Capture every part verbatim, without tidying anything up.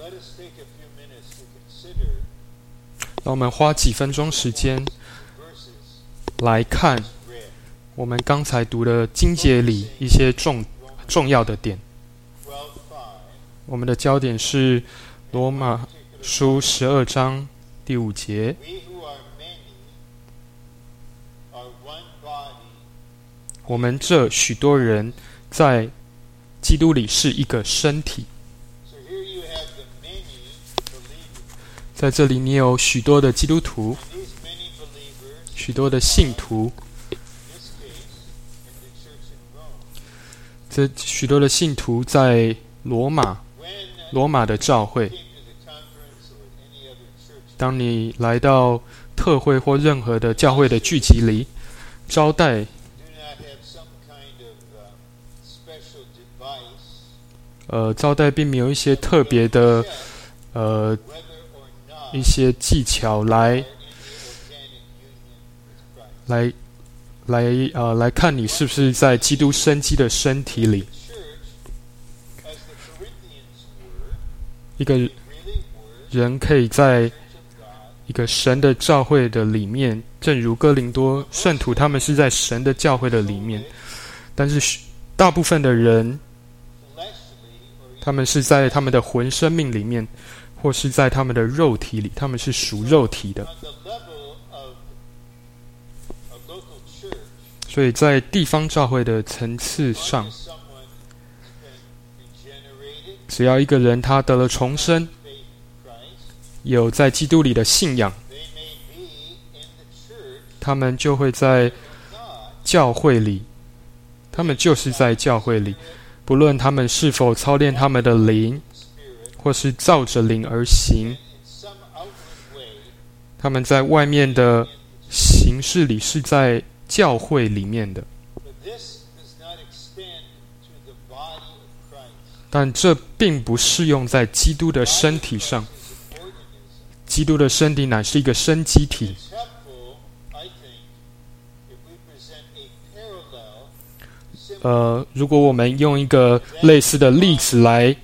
让我们花几分钟时间来看我们刚才读的经节里一些重重要的点。我们的焦点是罗马书十二章第五节。我们这许多人在基督里是一个身体。在这里你有许多的基督徒，许多的信徒，这许多的信徒在罗马罗马的教会。当你来到特会或任何的教会的聚集里，招待呃招待并没有一些特别的呃一些技巧来来来呃来看你是不是在基督生机的身体里。一个人可以在一个神的教会的里面，正如哥林多圣徒他们是在神的教会的里面，但是大部分的人他们是在他们的魂生命里面，或是在他们的肉体里，他们是属肉体的。所以在地方教会的层次上，只要一个人他得了重生，有在基督里的信仰，他们就会在教会里，他们就是在教会里，不论他们是否操练他们的灵，或是照着灵而行，他们在外面的形式里是在教会里面的。但这并不适用在基督的身体上。基督的身体乃是一个生机体。呃，如果我们用一个类似的例子来，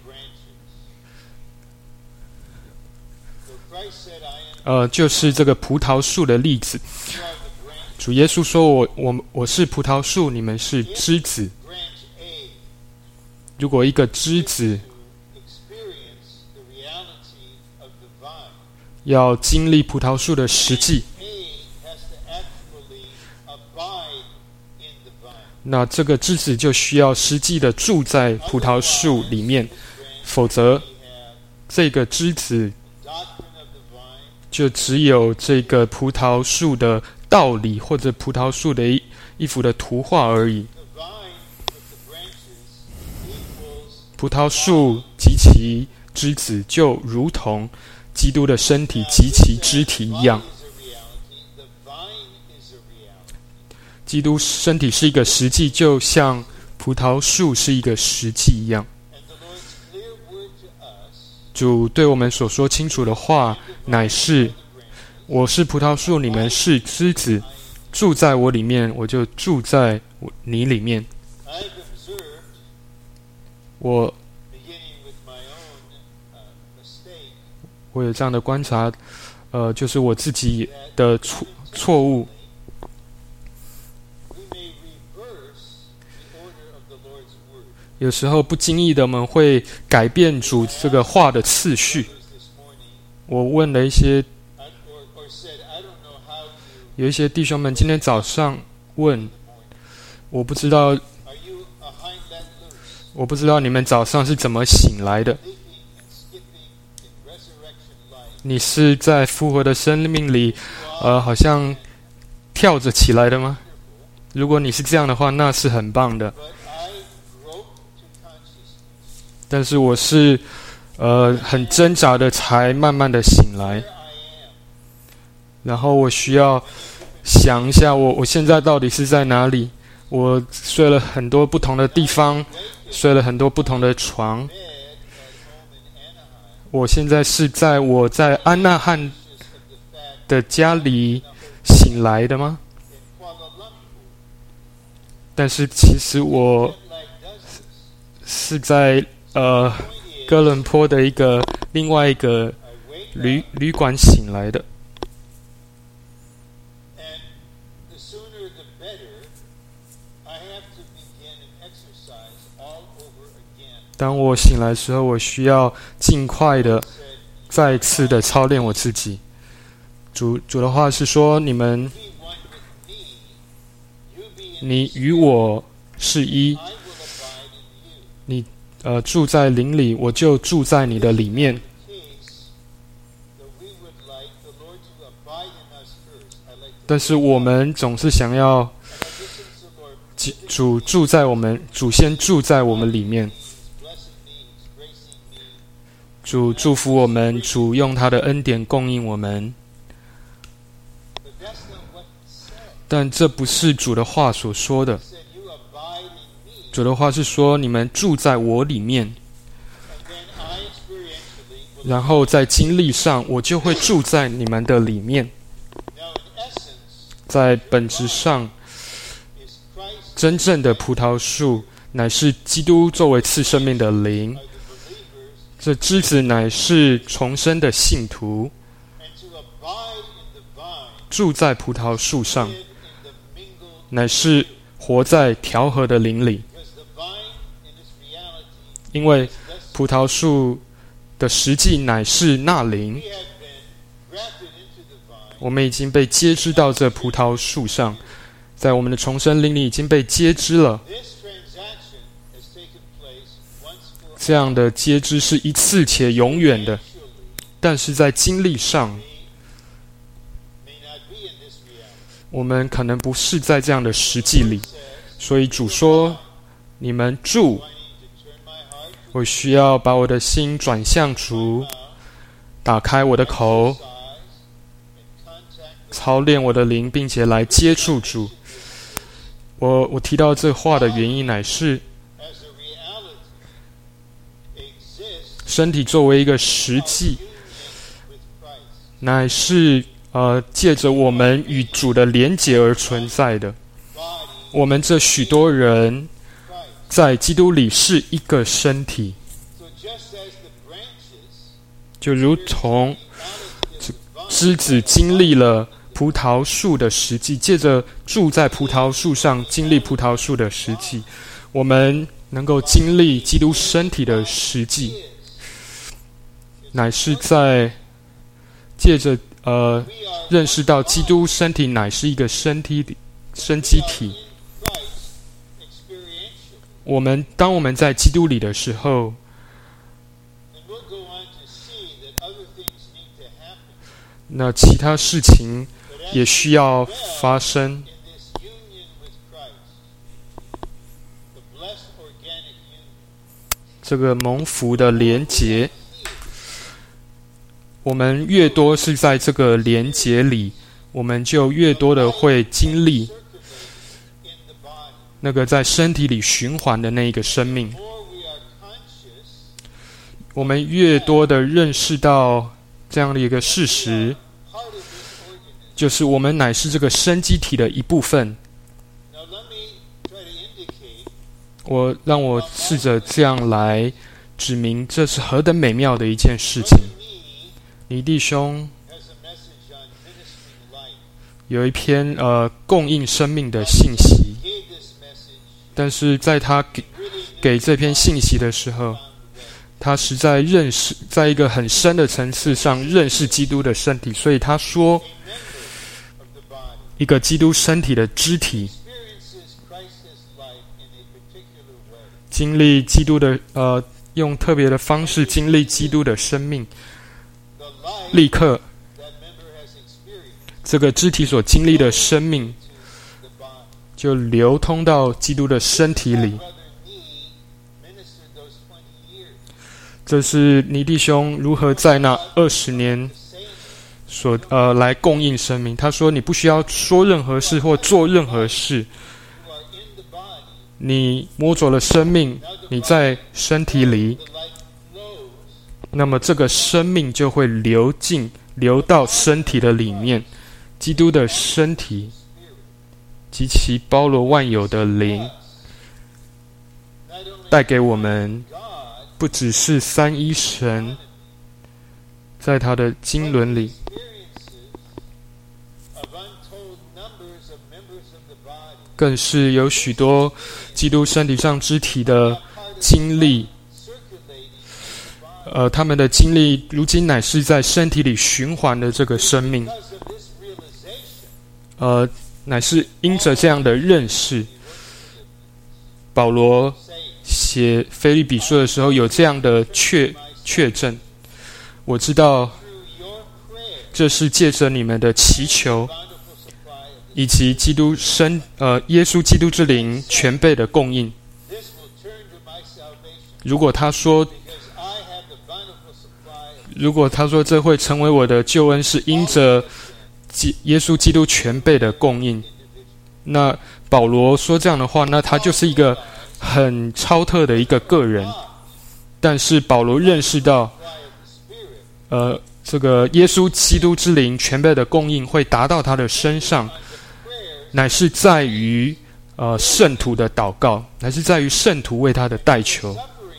呃，就是这个葡萄树的例子。主耶稣说我我我是葡萄树，你们是枝子。如果一个枝子要经历葡萄树的实际，那这个枝子就需要实际的住在葡萄树里面，否则这个枝子就只有这个葡萄树的道理，或者葡萄树的一一幅的图画而已。葡萄树及其枝子就如同基督的身体及其肢体一样。基督身体是一个实际，就像葡萄树是一个实际一样。主对我们所说清楚的话乃是：我是葡萄树，你们是枝子，住在我里面，我就住在你里面。我我有这样的观察，呃，就是我自己的错错误。有时候不经意的，我们会改变主这个话的次序。我问了一些，有一些弟兄们今天早上问，我不知道。我不知道你们早上是怎么醒来的？你是在复活的生命里，呃，好像跳着起来的吗？如果你是这样的话，那是很棒的。但是我是，呃，很挣扎的，才慢慢的醒来。然后我需要想一下我，我现在到底是在哪里？我睡了很多不同的地方。睡了很多不同的床。我现在是在我在安纳汉的家里醒来的吗？但是其实我是在呃哥伦坡的一个另外一个旅旅馆醒来的。当我醒来的时候，我需要尽快的再次的操练我自己。主主的话是说，你们，你与我是一，你呃住在灵里，我就住在你的里面。但是我们总是想要主住在我们，主先住在我们里面。主祝福我们，主用他的恩典供应我们。但这不是主的话所说的。主的话是说，你们住在我里面，然后在经历上，我就会住在你们的里面。在本质上，真正的葡萄树乃是基督作为赐生命的灵。这枝子乃是重生的信徒，住在葡萄树上，乃是活在调和的灵里。因为葡萄树的实际乃是那灵，我们已经被接枝到这葡萄树上，在我们的重生灵里已经被接枝了。这样的接枝是一次且永远的，但是在经历上，我们可能不是在这样的实际里。所以主说，你们住，我需要把我的心转向主，打开我的口，操练我的灵，并且来接触主。我我提到这话的原因乃是，身体作为一个实际，乃是呃借着我们与主的连结而存在的。我们这许多人在基督里是一个身体，就如同枝子经历了葡萄树的实际，借着住在葡萄树上经历葡萄树的实际，我们能够经历基督身体的实际，乃是在借着呃认识到基督身体乃是一个身体生机体。我们当我们在基督里的时候，那其他事情也需要发生。这个蒙福的连结，我们越多是在这个连结里，我们就越多的会经历那个在身体里循环的那一个生命。我们越多的认识到这样的一个事实，就是我们乃是这个生机体的一部分。我让我试着这样来指明，这是何等美妙的一件事情。尼弟兄有一篇呃供应生命的信息，但是在他给给这篇信息的时候，他实在认识，在一个很深的层次上认识基督的身体，所以他说，一个基督身体的肢体经历基督的呃，用特别的方式经历基督的生命，立刻这个肢体所经历的生命就流通到基督的身体里。这是尼弟兄如何在那二十年所呃来供应生命。他说，你不需要说任何事或做任何事，你摸着了生命，你在身体里，那么这个生命就会流进流到身体的里面。基督的身体及其包罗万有的灵带给我们不只是三一神在他的经纶里，更是有许多基督身体上肢体的经历，呃，他们的经历如今乃是在身体里循环的这个生命，呃，乃是因着这样的认识，保罗写腓立比书的时候有这样的确确证。我知道这是借着你们的祈求，以及基督生呃耶稣基督之灵全备的供应。如果他说，如果他说这会成为我的救恩，是因着耶稣基督全备的供应，那保罗说这样的话，那他就是一个很超特的一个个人。但是保罗认识到，呃，这个耶稣基督之灵全备的供应会达到他的身上，乃是在于呃圣徒的祷告，乃是在于圣徒为他的代求。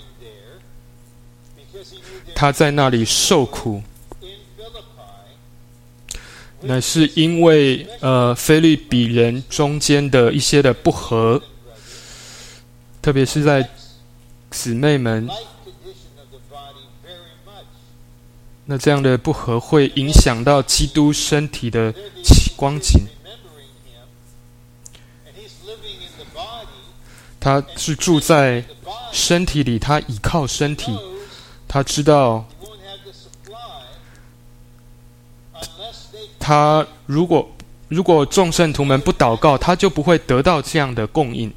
他在那里受苦，乃是因为呃腓立比人中间的一些的不和，特别是在姊妹们，那这样的不和会影响到基督身体的光景。他是住在身体里，他倚靠身体，他知道他如果如果众圣徒们不祷告，他就不会得到这样的供应。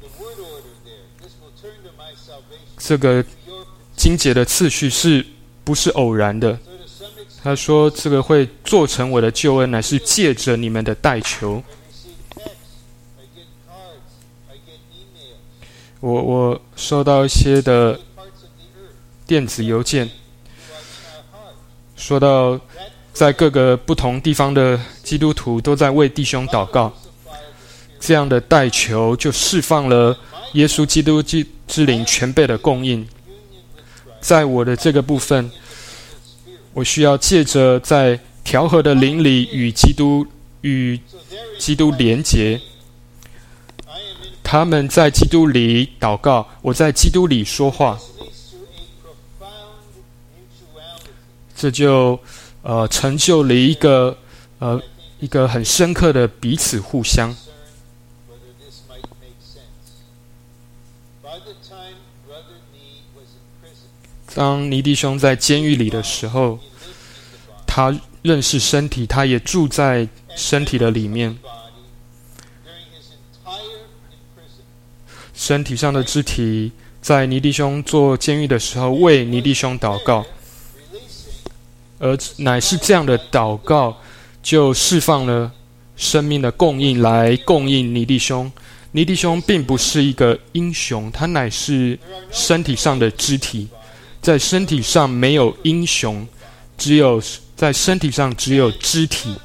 这个经节的次序是不是偶然的？他说这个会做成我的救恩，乃是借着你们的代求。我我收到一些的电子邮件，说到在各个不同地方的基督徒都在为弟兄祷告，这样的代求就释放了耶稣基督之灵全备的供应。在我的这个部分，我需要借着在调和的灵里与基督与基督连结。他们在基督里祷告，我在基督里说话，这就呃成就了一个呃一个很深刻的彼此互相。当尼弟兄在监狱里的时候，他认识身体，他也住在身体的里面。身体上的肢体在尼弟兄做监狱的时候为尼弟兄祷告，而乃是这样的祷告就释放了生命的供应来供应尼弟兄。尼弟兄并不是一个英雄，他乃是身体上的肢体，在身体上没有英雄，只有在身体上只有肢体。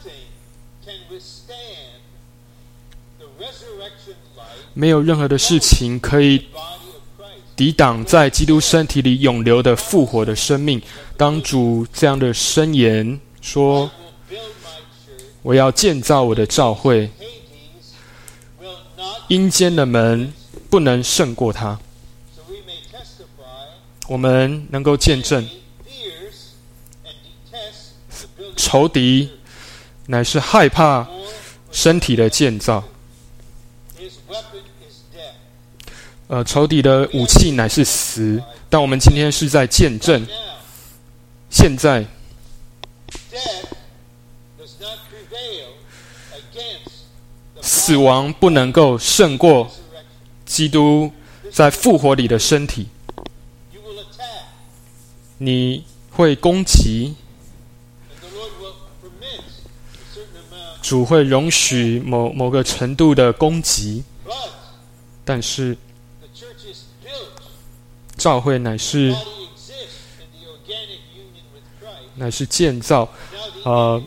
没有任何的事情可以抵挡在基督身体里永留的复活的生命。当主这样的申言说，我要建造我的教会，阴间的门不能胜过他。我们能够见证，仇敌乃是害怕身体的建造，呃，仇敌的武器乃是死，但我们今天是在见证，现在死亡不能够胜过基督在复活里的身体。你会攻击，主会容许某某个程度的攻击，但是教会乃是乃是建造，呃，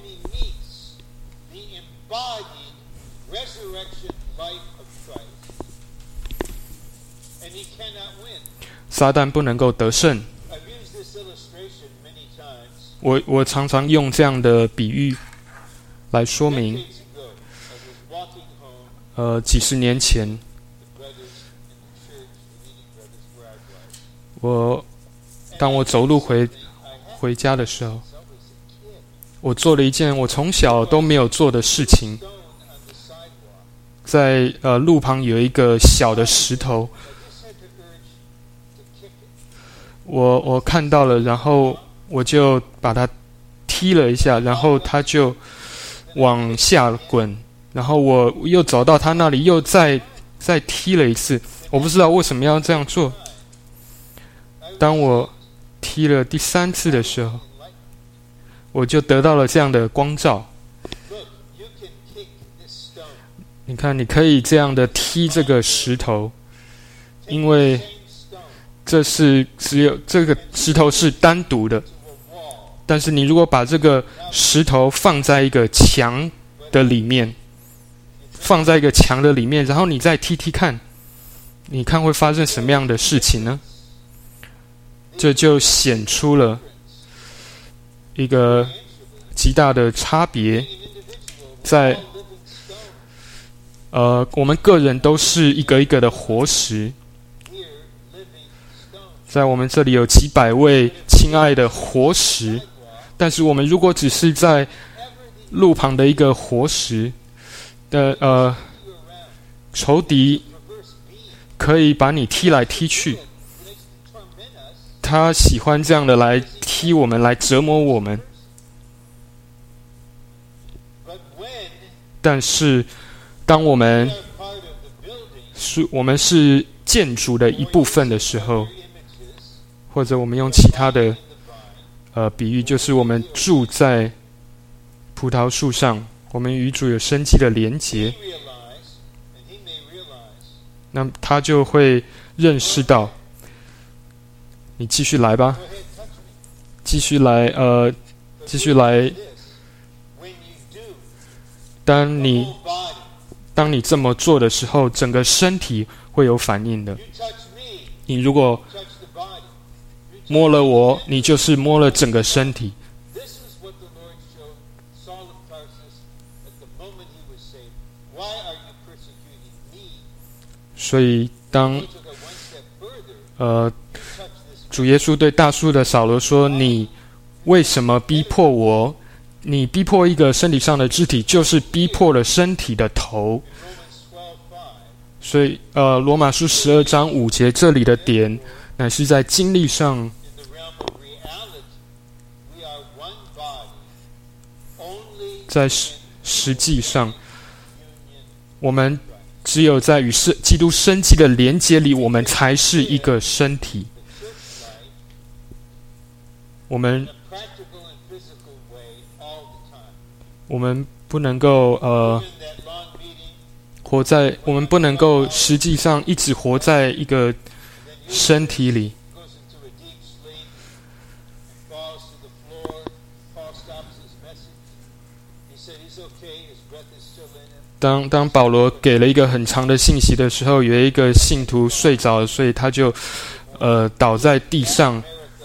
撒旦不能够得胜。 我我常常用这样的比喻来说明，呃，几十年前，我当我走路回回家的时候，我做了一件我从小都没有做的事情。在呃路旁有一个小的石头，我我看到了，然后我就把它踢了一下，然后它就往下滚，然后我又走到它那里，又再再踢了一次。我不知道为什么要这样做。当我踢了第三次的时候，我就得到了这样的光照。你看，你可以这样的踢这个石头，因为这是只有这个石头是单独的。但是你如果把这个石头放在一个墙的里面，放在一个墙的里面，然后你再踢踢看，你看会发生什么样的事情呢？这就显出了一个极大的差别，在呃，我们个人都是一个一个的活石，在我们这里有几百位亲爱的活石，但是我们如果只是在路旁的一个活石的呃，仇敌可以把你踢来踢去，他喜欢这样的来踢我们，来折磨我们。但是当我们是我们是建筑的一部分的时候，或者我们用其他的呃比喻，就是我们住在葡萄树上，我们与主有生机的连结，那他就会认识到，你继续来吧，继续来，呃，继续来。当你当你这么做的时候，整个身体会有反应的。你如果摸了我，你就是摸了整个身体。所以当呃主耶稣对大数的扫罗说：“你为什么逼迫我？你逼迫一个身体上的肢体，就是逼迫了身体的头。”所以呃罗马书十二章五节这里的点乃是在经历上，在实实际上，我们只有在与基督生机的连结里，我们才是一个身体。我们我们不能够呃活在，我们不能够实际上一直活在一个身体里。当当保罗给了一个很长的信息的时候，有一个信徒睡着了，所以他就呃倒在地上。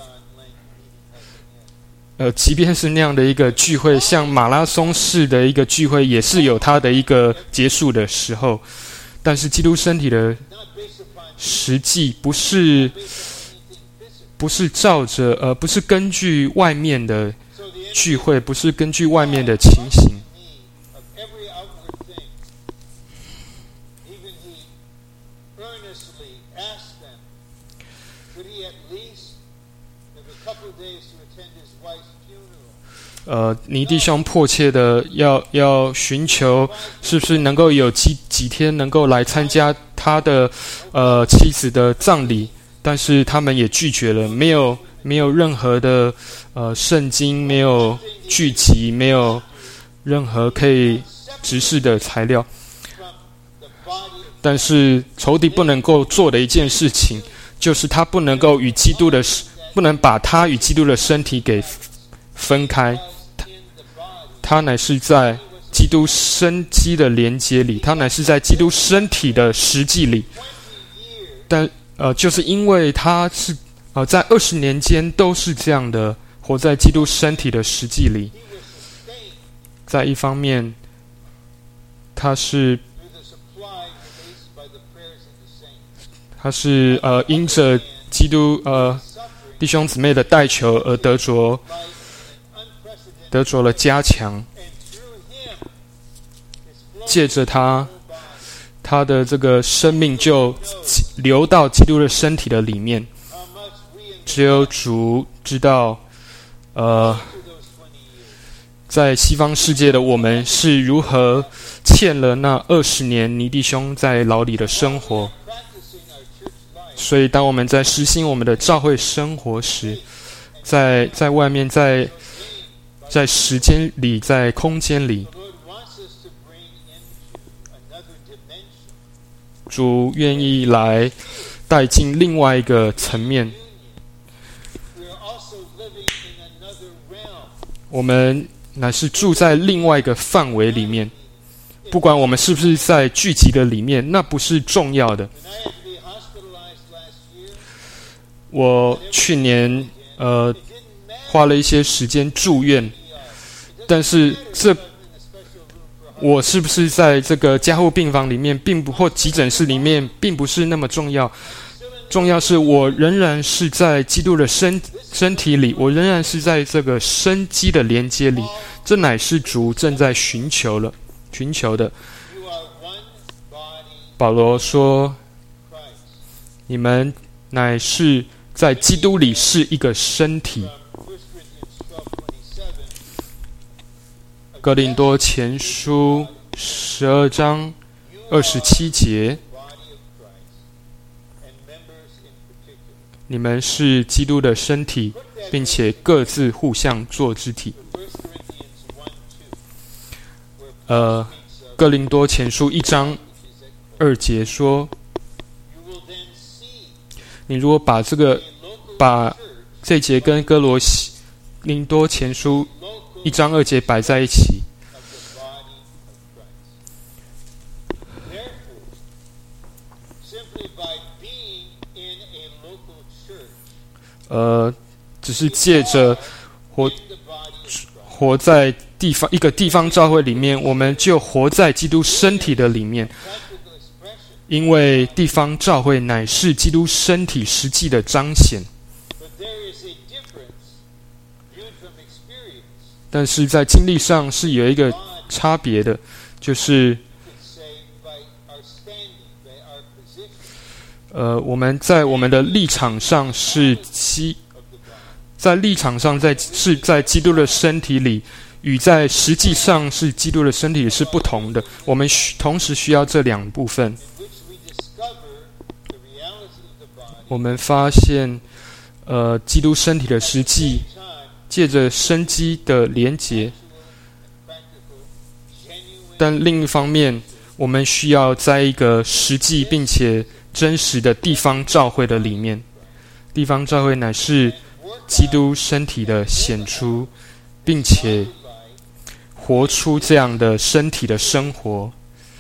呃，即便是那样的一个聚会，像马拉松式的一个聚会，也是有它的一个结束的时候。但是基督身体的实际不是不是照着呃不是根据外面的聚会，不是根据外面的情形。呃，尼弟兄迫切的要要寻求，是不是能够有几几天能够来参加他的呃妻子的葬礼？但是他们也拒绝了，没有没有任何的呃圣经，没有剧集，没有任何可以指示的材料。但是仇敌不能够做的一件事情，就是他不能够与基督的，不能把他与基督的身体给分开。他乃是在基督生机的连结里，他乃是在基督身体的实际里。但呃，就是因为他是好，在二十年间都是这样的，活在基督身体的实际里。在一方面，他是他是呃因着基督呃弟兄姊妹的代求而得着得着了加强，借着他他的这个生命就流到基督的身体的里面。只有主知道，呃，在西方世界的我们是如何欠了那二十年尼弟兄在牢里的生活。所以，当我们在实行我们的教会生活时，在在外面，在在时间里，在空间里，主愿意来带进另外一个层面。我们乃是住在另外一个范围里面，不管我们是不是在聚集的里面，那不是重要的。我去年呃花了一些时间住院，但是这我是不是在这个加护病房里面，并不或急诊室里面，并不是那么重要。重要是我仍然是在基督的身身体里，我仍然是在这个生机的连接里，这乃是主正在寻求了寻求的。保罗说，你们乃是在基督里是一个身体。哥林多前书十二章二十七节，你们是基督的身体，并且各自互相做肢体。呃，哥林多前书一章二节说，你如果把这个把这节跟哥罗西林多前书一章二节摆在一起，呃，只是借着活活在地方一个地方教会里面，我们就活在基督身体的里面，因为地方教会乃是基督身体实际的彰显。但是在经历上是有一个差别的，就是呃，我们在我们的立场上是基，在立场上在是在基督的身体里，与在实际上是基督的身体里是不同的。我们需同时需要这两部分。我们发现，呃，基督身体的实际，借着生机的连结，但另一方面，我们需要在一个实际并且真实的地方教会的里面。地方教会乃是基督身体的显出，并且活出这样的身体的生活。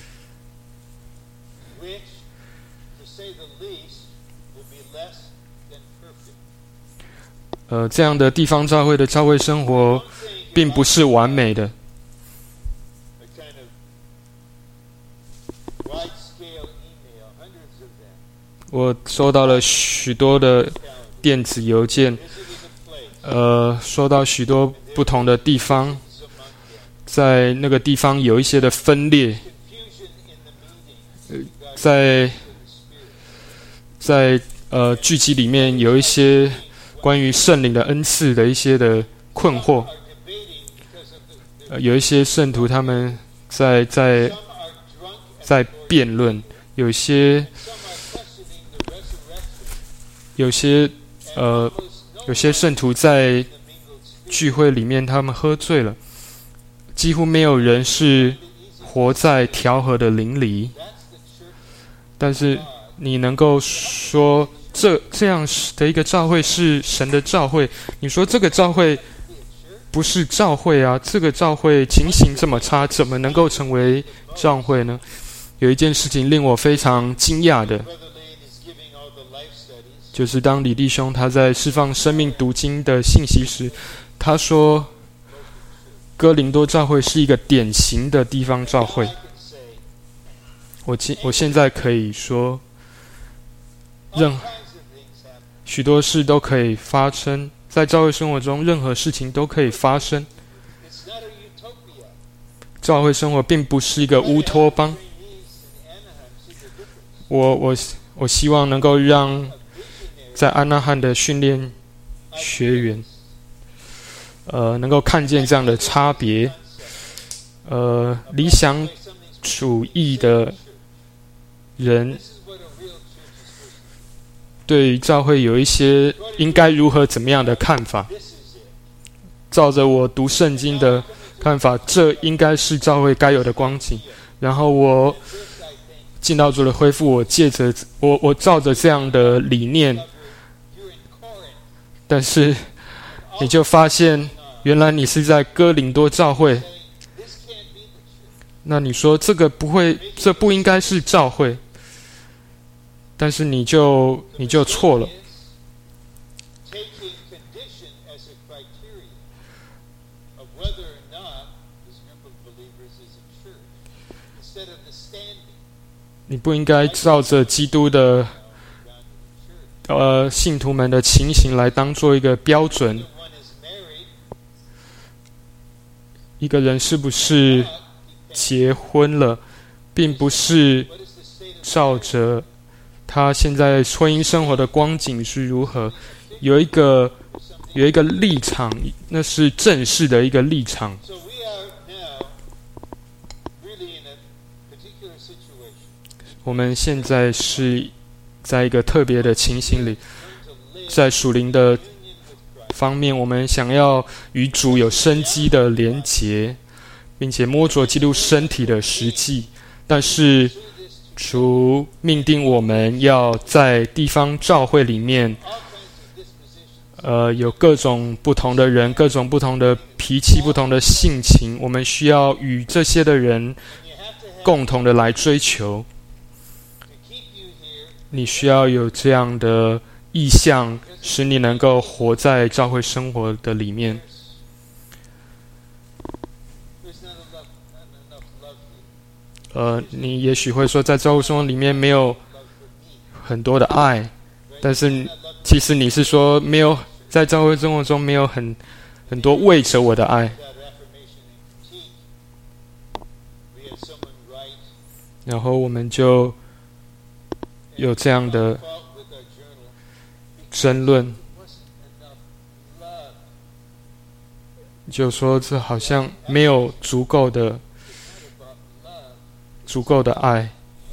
呃，这样的地方教会的教会生活并不是完美的。我收到了许多的电子邮件，呃，收到许多不同的地方，在那个地方有一些的分裂，呃、在在呃聚集里面有一些关于圣灵的恩赐的一些的困惑，呃、有一些圣徒他们在在在辩论，有些有些呃有些圣徒在聚会里面他们喝醉了，几乎没有人是活在调和的灵里。但是你能够说这这样的一个教会是神的教会，你说这个教会不是教会啊，这个教会情形这么差，怎么能够成为教会呢？有一件事情令我非常惊讶的， 就是当李弟兄他在释放生命读经的信息时，他说哥林多教会是一个典型的地方教会。我我现在可以说，任许多事都可以发生，在教会生活中，任何事情都可以发生。教会生活并不是一个乌托邦。我我我希望能够让在安纳汉的训练学员，呃，能够看见这样的差别。呃，理想主义的人对于教会有一些应该如何怎么样的看法。照着我读圣经的看法，这应该是教会该有的光景。然后我进到主的恢复，我借着我我照着这样的理念，但是你就发现，原来你是在哥林多教会。那你说这个不会，这不应该是教会，但是你就你就错了。你不应该照着基督的呃信徒们的情形来当做一个标准。一个人是不是结婚了，并不是照着他现在婚姻生活的光景是如何，有一个有一个立场，那是正式的一个立场。我们现在是在一个特别的情形里，在属灵的方面，我们想要与主有生机的连结，并且摸着基督身体的实际。但是主命定我们要在地方教会里面，呃，有各种不同的人，各种不同的脾气，不同的性情，我们需要与这些的人共同的来追求。你需要有这样的意向，使你能够活在教会生活的里面。呃，你也许会说，在教会生活里面没有很多的爱，但是其实你是说没有在教会生活中没有很很多为着我的爱。然后我们就有这样的争论，就说这好像没有足够的足够的爱。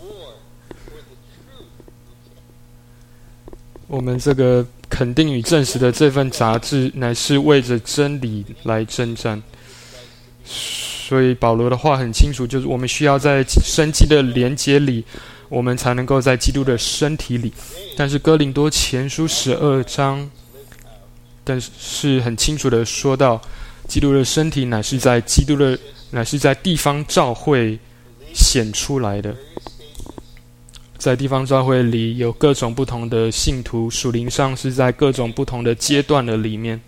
我们这个肯定与证实的这份杂志，乃是为着真理来征战。所以保罗的话很清楚，就是我们需要在生机的连结里，我们才能够在基督的身体里。但是哥林多前书十二章，但是很清楚的说到，基督的身体乃是在基督的乃是在地方教会显出来的。在地方教会里有各种不同的信徒，属灵上是在各种不同的阶段的里面。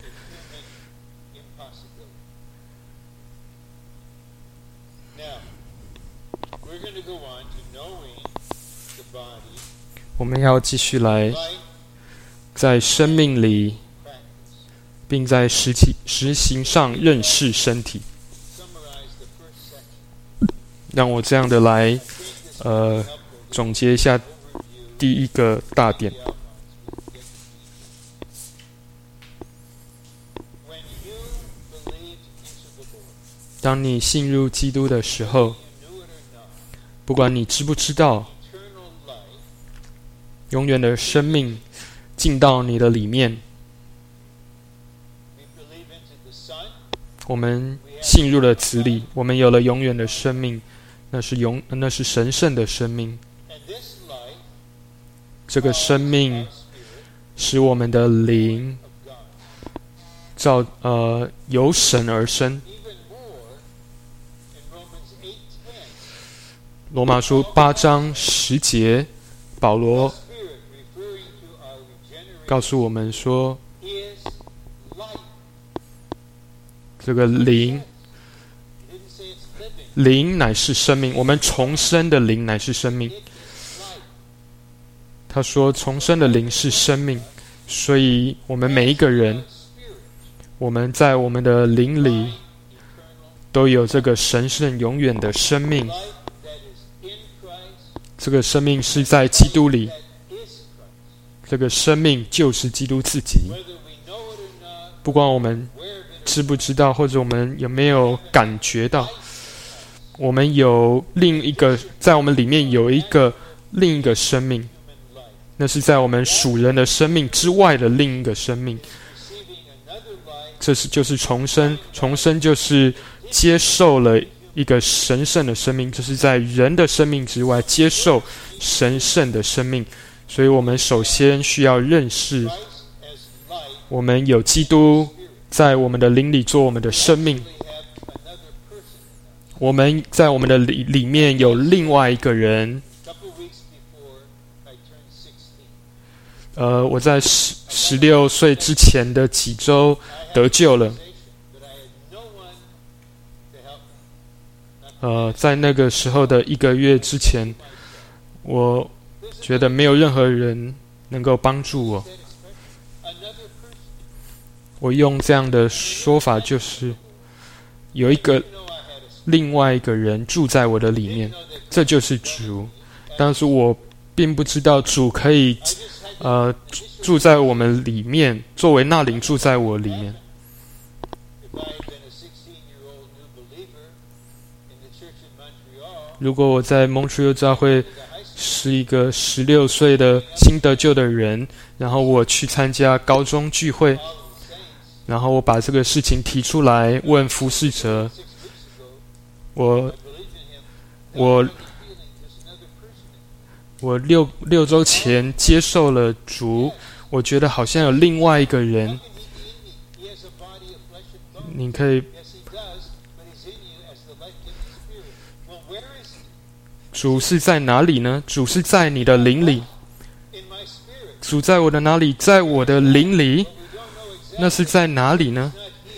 我们要继续来在生命里，并在实际实行上认识身体。让我这样的来呃总结一下第一个大点。当你信入基督的时候，不管你知不知道，永远的生命进到你的里面。我们信入了子里，我们有了永远的生命，那是永那是神圣的生命。这个生命使我们的灵照呃由神而生。罗马书八章十节，保罗告诉我们说，这个灵，灵乃是生命，我们重生的灵乃是生命。他说，重生的灵是生命，所以我们每一个人，我们在我们的灵里都有这个神圣永远的生命。这个生命是在基督里，这个生命就是基督自己。不管我们知不知道，或者我们有没有感觉到，我们有另一个，在我们里面有一个另一个生命，那是在我们属人的生命之外的另一个生命。这是就是重生，重生就是接受了一个神圣的生命，就是在人的生命之外接受神圣的生命。所以我们首先需要认识，我们有基督在我们的灵里做我们的生命，我们在我们的里里面有另外一个人。呃，我在十十六岁之前的几周得救了。呃，在那个时候的一个月之前，我觉得没有任何人能够帮助我。我用这样的说法，就是有一个另外一个人住在我的里面，这就是主。但是我并不知道主可以呃住在我们里面，作为那灵住在我里面。如果我在蒙特利尔教会是一个十六岁的新得救的人，然后我去参加高中聚会，然后我把这个事情提出来问服侍者，我我我六六周前接受了主，我觉得好像有另外一个人，你可以。主是在哪里呢？主是在你的灵里。主在我的哪里？在我的灵里。那是在哪里呢？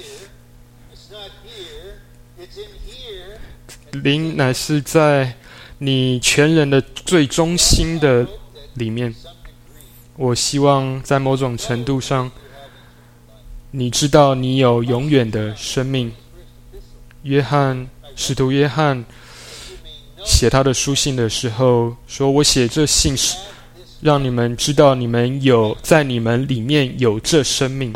灵乃是在你全人的最中心的里面。我希望在某种程度上，你知道你有永远的生命。约翰，使徒约翰写他的书信的时候说，我写这信是让你们知道你们有在你们里面有这生命，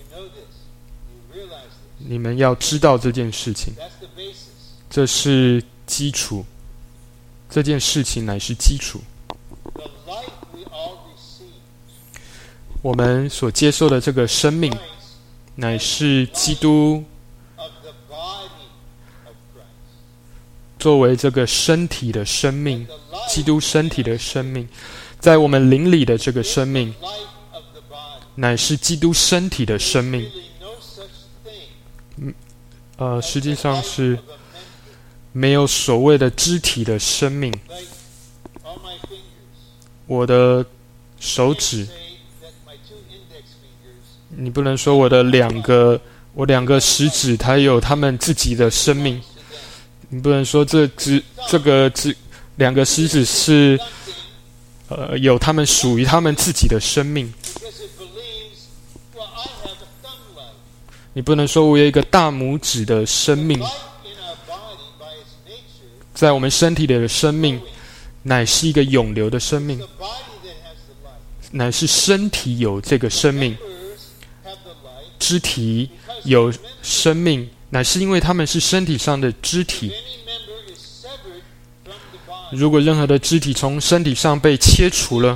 你们要知道这件事情，这是基础，这件事情乃是基础。我们所接受的这个生命乃是基督作为这个身体的生命，基督身体的生命，在我们灵里的这个生命，乃是基督身体的生命。嗯，呃，实际上是没有所谓的肢体的生命。我的手指，你不能说我的两个，我两个食指，它有他们自己的生命。你不能说这只这个只两个食指是呃有他们属于他们自己的生命。你不能说我有一个大拇指的生命，在我们身体里的生命乃是一个永流的生命，乃是身体有这个生命，肢体有生命，乃是因为他们是身体上的肢体。如果任何的肢体从身体上被切除了，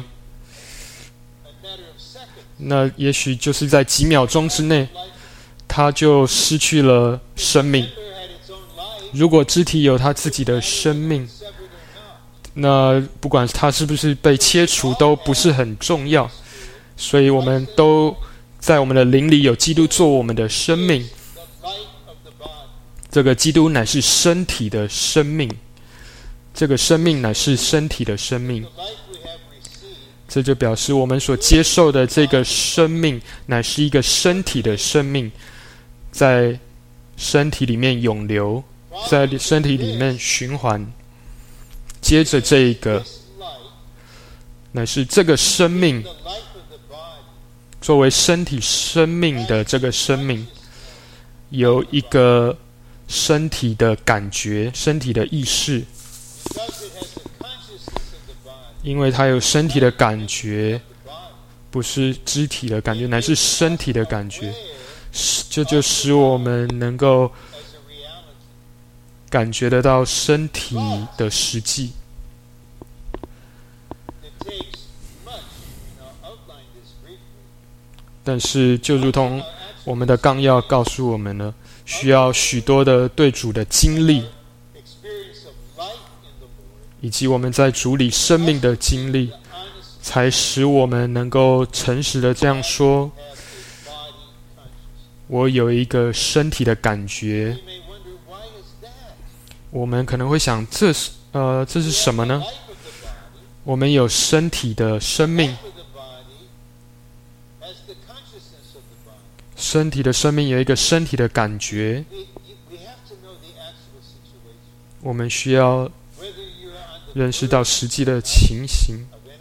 那也许就是在几秒钟之内，它就失去了生命。如果肢体有它自己的生命，那不管它是不是被切除都不是很重要。所以我们都在我们的灵里有基督做我们的生命，这个基督乃是身体的生命，这个生命乃是身体的生命。 这就表示我们所接受的这个生命乃是一个身体的生命，在身体里面涌流，在身体里面循环。接着这一个乃是这个生命作为身体生命的这个生命有一个身体的感觉，身体的意识，因为它有身体的感觉，不是肢体的感觉，乃是身体的感觉，这就使我们能够感觉得到身体的实际。但是就如同我们的纲要告诉我们呢，需要许多的对主的经历，以及我们在主里生命的经历，才使我们能够诚实的这样说，我有一个身体的感觉。我们可能会想，这是呃这是什么呢？我们有身体的生命，身体的生命有一个身体的感觉，我们需要认识到实际的情形。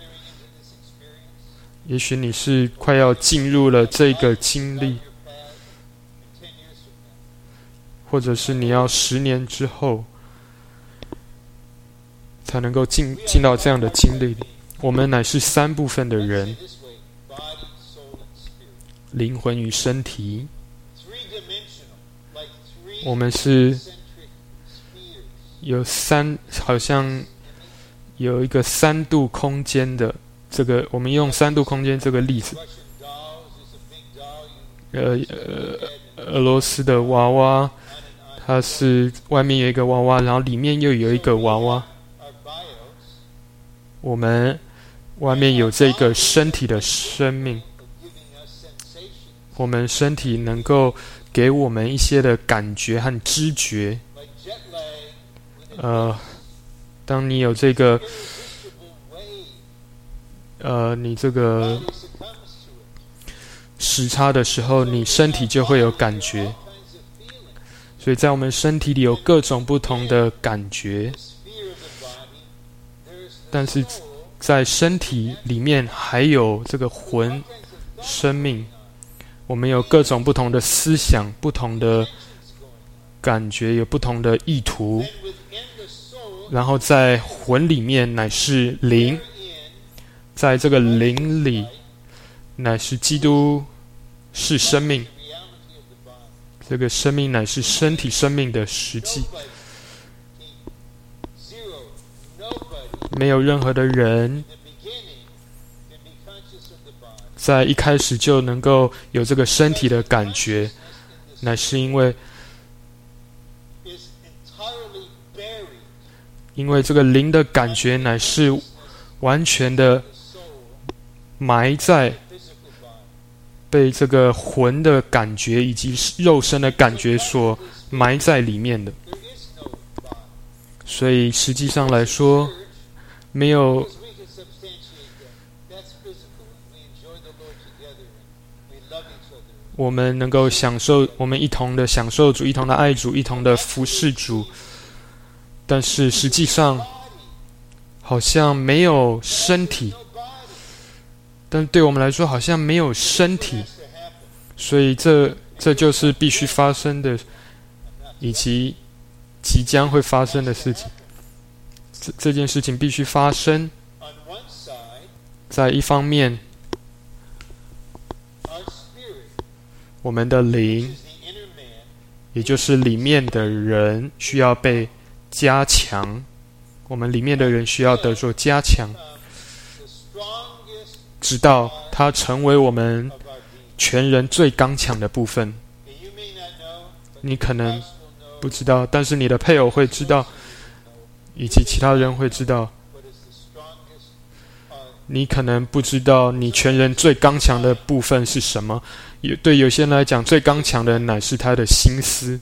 也许你是快要进入了这个经历，或者是你要十年之后才能够进进到这样的经历里。我们乃是三部分的人，灵魂与身体。我们是有三，好像有一个三度空间的这个，我们用三度空间这个例子。呃呃，俄罗斯的娃娃，它是外面有一个娃娃，然后里面又有一个娃娃。我们外面有这个身体的生命，我们身体能够给我们一些的感觉和知觉。呃，当你有这个，呃，你这个时差的时候，你身体就会有感觉。所以在我们身体里有各种不同的感觉，但是在身体里面还有这个魂生命，我们有各种不同的思想，不同的感觉，有不同的意图。然后在魂里面乃是灵，在这个灵里乃是基督是生命，这个生命乃是身体生命的实际。没有任何的人在一开始就能够有这个身体的感觉，乃是因为因为这个灵的感觉乃是完全的埋在被这个魂的感觉以及肉身的感觉所埋在里面的。所以实际上来说，没有我们能够享受，我们一同的享受主，一同的爱主，一同的服侍主，但是实际上好像没有身体，但对我们来说好像没有身体，所以这这就是必须发生的，以及即将会发生的事情。这这件事情必须发生。在一方面，我们的灵，也就是里面的人，需要被加强。我们里面的人需要得着加强，直到它成为我们全人最刚强的部分。你可能不知道，但是你的配偶会知道，以及其他人会知道。你可能不知道你全人最刚强的部分是什么。对有些人来讲，最刚强的乃是他的心思。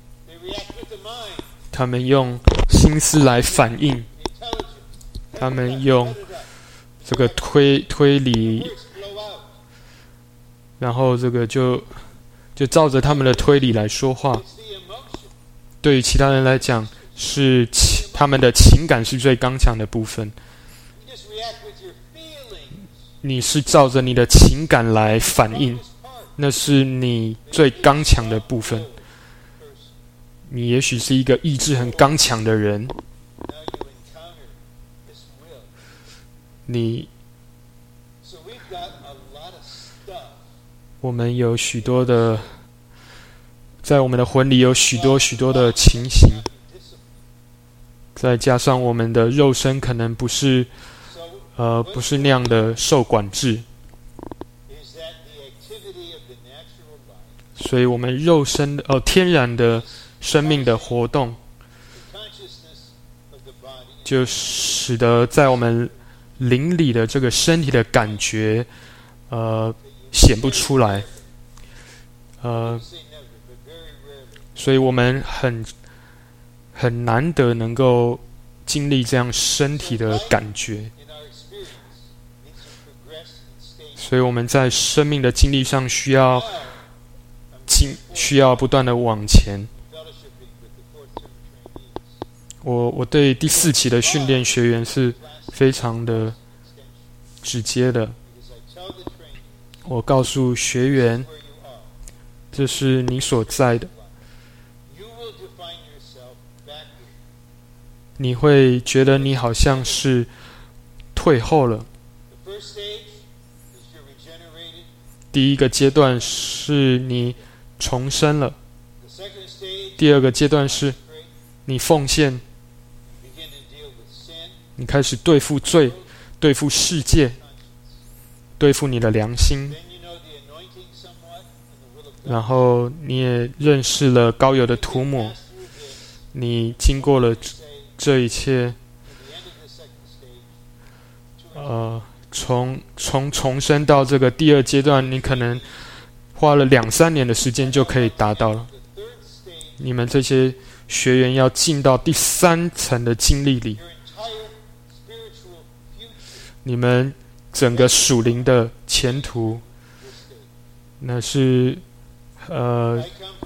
他们用心思来反应，他们用这个推推理，然后这个就就照着他们的推理来说话。对于其他人来讲，是他们的情感是最刚强的部分。你是照着你的情感来反应，那是你最刚强的部分。你也许是一个意志很刚强的人，你，我们有许多的，在我们的魂里有许多许多的情形，再加上我们的肉身可能不是，呃，不是那样的受管制，所以我们肉身的，呃，天然的生命的活动，就使得在我们灵里的这个身体的感觉，呃，显不出来，呃，所以我们很很难得能够经历这样身体的感觉，所以我们在生命的经历上需要经需要不断的往前。我我对第四期的训练学员是非常的直接的。我告诉学员，这是你所在的。你会觉得你好像是退后了。第一个阶段是你重生了，第二个阶段是你奉献，你开始对付罪，对付世界，对付你的良心，然后你也认识了膏油的涂抹，你经过了这一切，呃，从从重生到这个第二阶段，你可能花了两三年的时间就可以达到了。你们这些学员要进到第三层的经历里，你们整个属灵的前途，那是呃，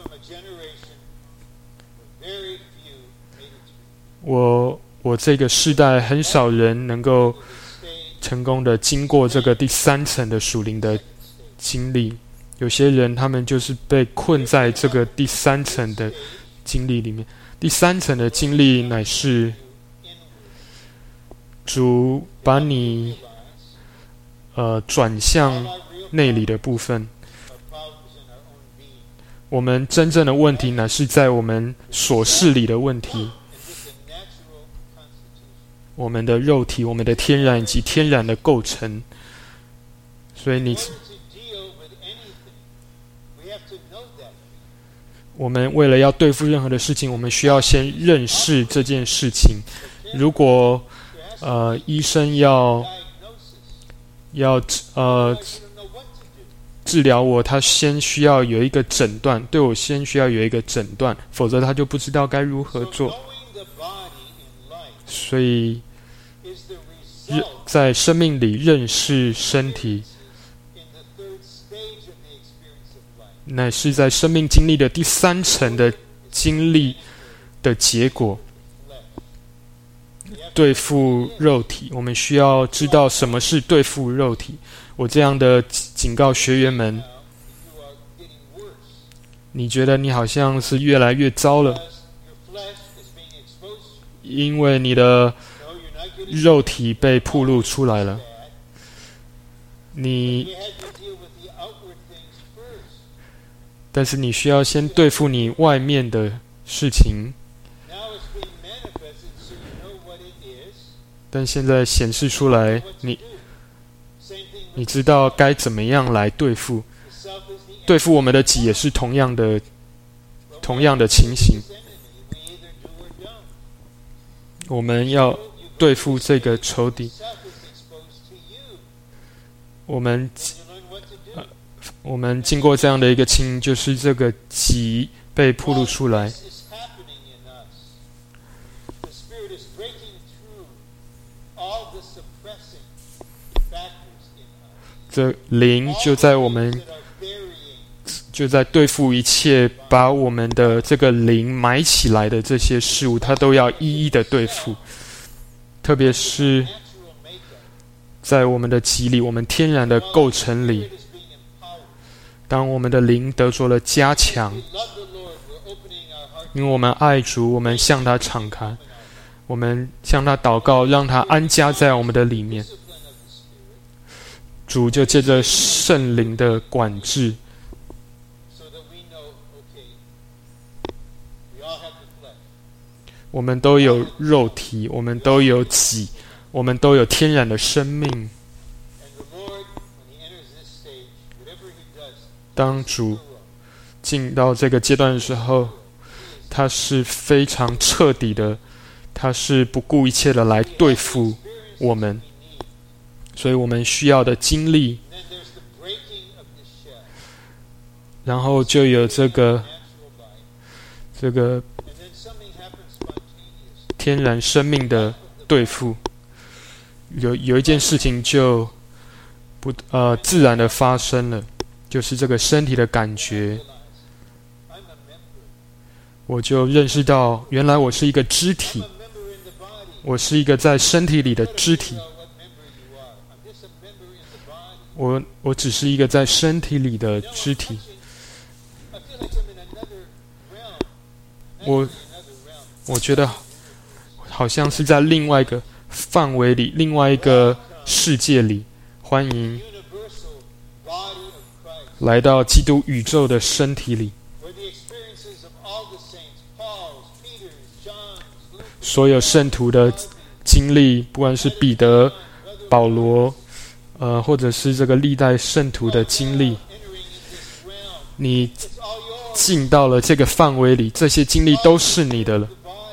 我我这个世代很少人能够成功的经过这个第三层的属灵的经历。有些人他们就是被困在这个第三层的经历里面。第三层的经历乃是主把你呃转向内里的部分。我们真正的问题乃是在我们所事里的问题，我们的肉体、我们的天然以及天然的构成。所以你我们为了要对付任何的事情，我们需要先认识这件事情。如果呃医生要要呃治疗我，他先需要有一个诊断，对我先需要有一个诊断，否则他就不知道该如何做。所以在生命里认识身体，乃是在生命经历的第三层的经历的结果。对付肉体，我们需要知道什么是对付肉体。我这样的警告学员们，你觉得你好像是越来越糟了，因为你的肉体被暴露出来了。你但是你需要先对付你外面的事情，但现在显示出来，你你知道该怎么样来对付。对付我们的己也是同样的同样的情形。我们要对付这个仇敌。我们呃我们经过这样的一个情形，就是这个己被暴露出来。 这灵就在我们就在对付一切把我们的这个灵埋起来的这些事物，它都要一一的对付。特别是在我们的己里，我们天然的构成里，当我们的灵得着了加强，因为我们爱主，我们向他敞开，我们向他祷告，让他安家在我们的里面。主就借着圣灵的管制，我们都有肉体，我们都有己，我们都有天然的生命。当主进到这个阶段的时候，他是非常彻底的，他是不顾一切的来对付我们，所以我们需要的经历，然后就有这个这个天然生命的对付。有有一件事情就不呃自然的发生了，就是这个身体的感觉，我就认识到，原来我是一个肢体，我是一个在身体里的肢体。我我只是一个在身体里的肢体。我我觉得好像是在另外一个范围里，另外一个世界里，欢迎来到基督宇宙的身体里。所有圣徒的经历，不管是彼得、保罗，呃，或者是这个历代圣徒的经历，你进到了这个范围里，这些经历都是你的了。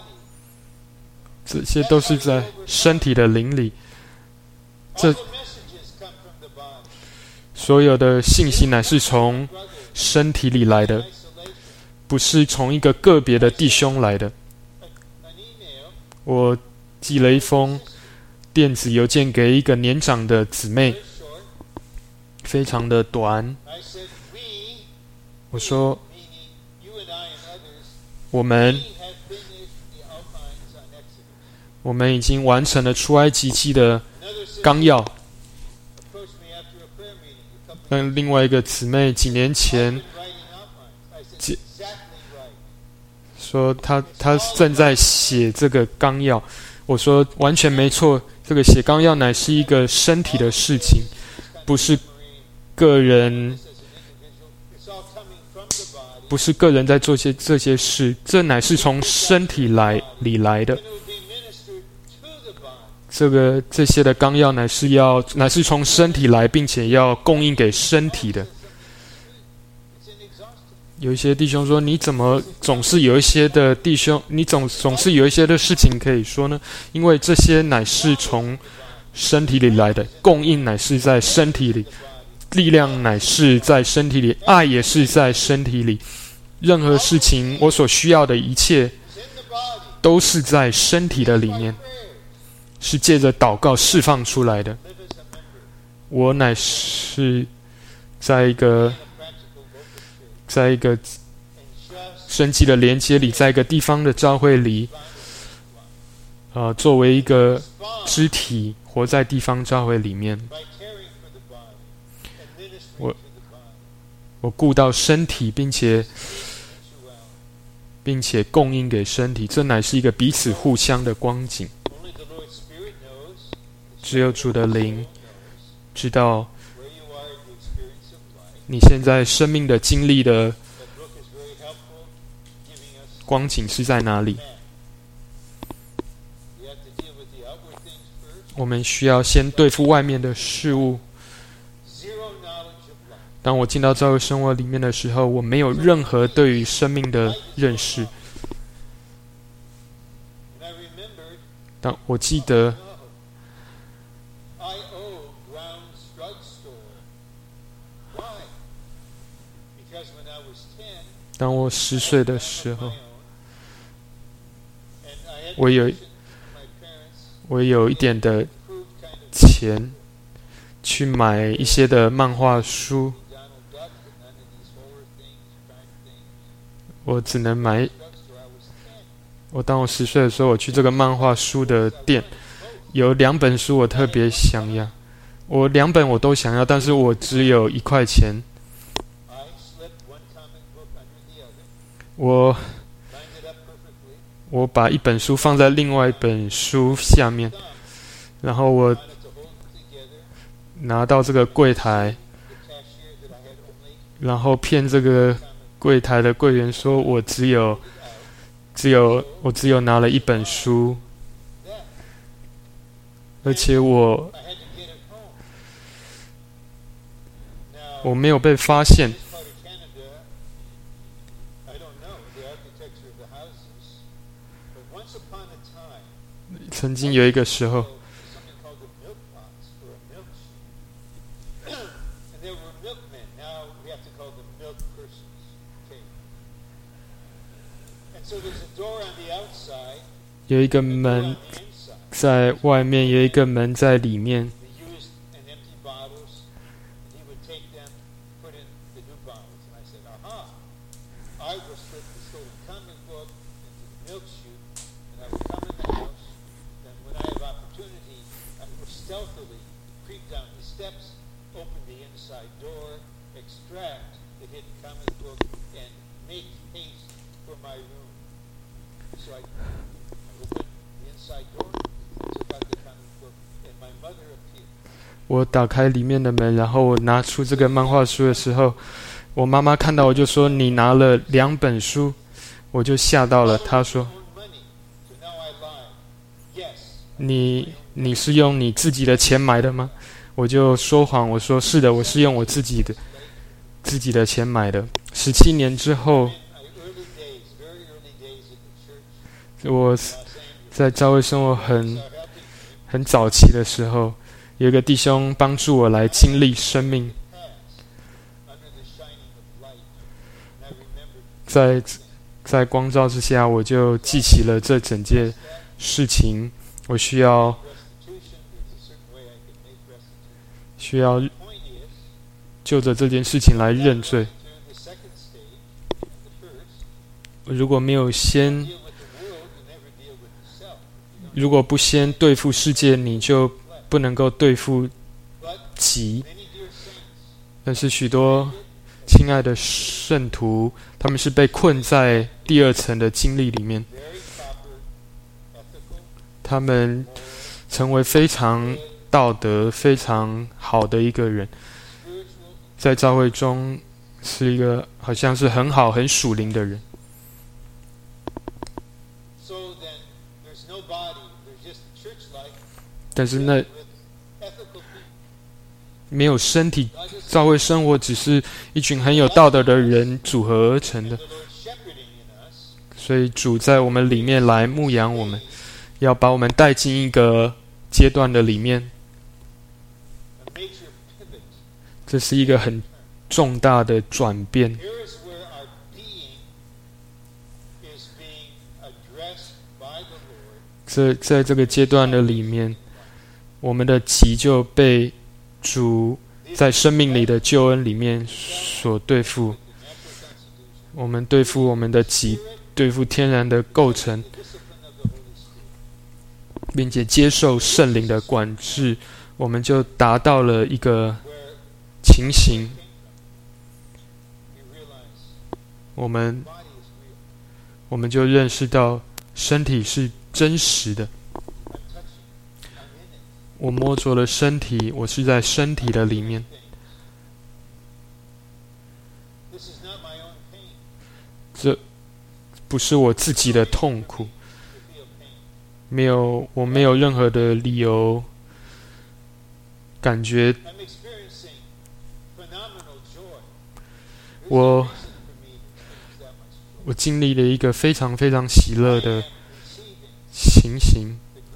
这些都是在身体的灵里，这所有的信息乃是从身体里来的，不是从一个个别的弟兄来的。我寄了一封电子邮件给一个年长的姊妹，非常的短。我说，我们我们已经完成了出埃及记的纲要。那另外一个姊妹几年前说他他正在写这个纲要，我说完全没错，这个写纲要乃是一个身体的事情，不是个人，不是个人在做些这些事，这乃是从身体来里来的。这个这些的纲要乃是要乃是从身体来，并且要供应给身体的。有一些弟兄说，你怎么总是有一些的弟兄，你总总是有一些的事情可以说呢？因为这些乃是从身体里来的，供应乃是在身体里，力量乃是在身体里，爱也是在身体里。任何事情，我所需要的一切，都是在身体的里面，是借着祷告释放出来的。我乃是在一个在一个生机的连接里，在一个地方的教会里，呃，作为一个肢体，活在地方教会里面。我我顾到身体，并且并且供应给身体，这乃是一个彼此互相的光景。只有主的灵知道你现在生命的经历的光景是在哪里。我们需要先对付外面的事物。当我进到教会生活里面的时候，我没有任何对于生命的认识。当我记得当我十岁的时候，我有我有一点的钱， 去买一些的漫画书，我只能买。我当我十岁的时候，我去这个漫画书的店，有两本书我特别想要，我两本我都想要，但是我只有一块钱。我我把一本书放在另外一本书下面，然后我拿到这个柜台，然后骗这个柜台的柜员说我只有只有我只有拿了一本书，而且我我没有被发现。曾经有一个时候，有一个门在外面，有一个门在里面。我打开里面的门，然后我拿出这个漫画书的时候，我妈妈看到我就说：“你拿了两本书。”我就吓到了。她说：“你你是用你自己的钱买的吗？”我就说谎，我说：“是的，我是用我自己的自己的钱买的。”十七年之后，我在教会生活很很早期的时候，有一个弟兄帮助我来经历生命，在在光照之下，我就记起了这整件事情。我需要需要就着这件事情来认罪。如果没有先，如果不先对付世界，你就不能够对付己。但是许多亲爱的圣徒，他们是被困在第二层的经历里面，他们成为非常道德、非常好的一个人，在教会中是一个好像是很好、很属灵的人。但是那没有身体，教会生活只是一群很有道德的人组合而成的。所以主在我们里面来牧养我们，要把我们带进一个阶段的里面。这是一个很重大的转变。这在这个阶段的里面，我们的己就被主在生命里的救恩里面所对付。我们对付我们的己，对付天然的构成，并且接受圣灵的管制，我们就达到了一个情形。我们我们就认识到身体是真实的。我摸着了身体，我是在身体的里面。这不是我自己的痛苦，没有，我没有任何的理由感觉。我我经历了一个非常非常喜乐的情形。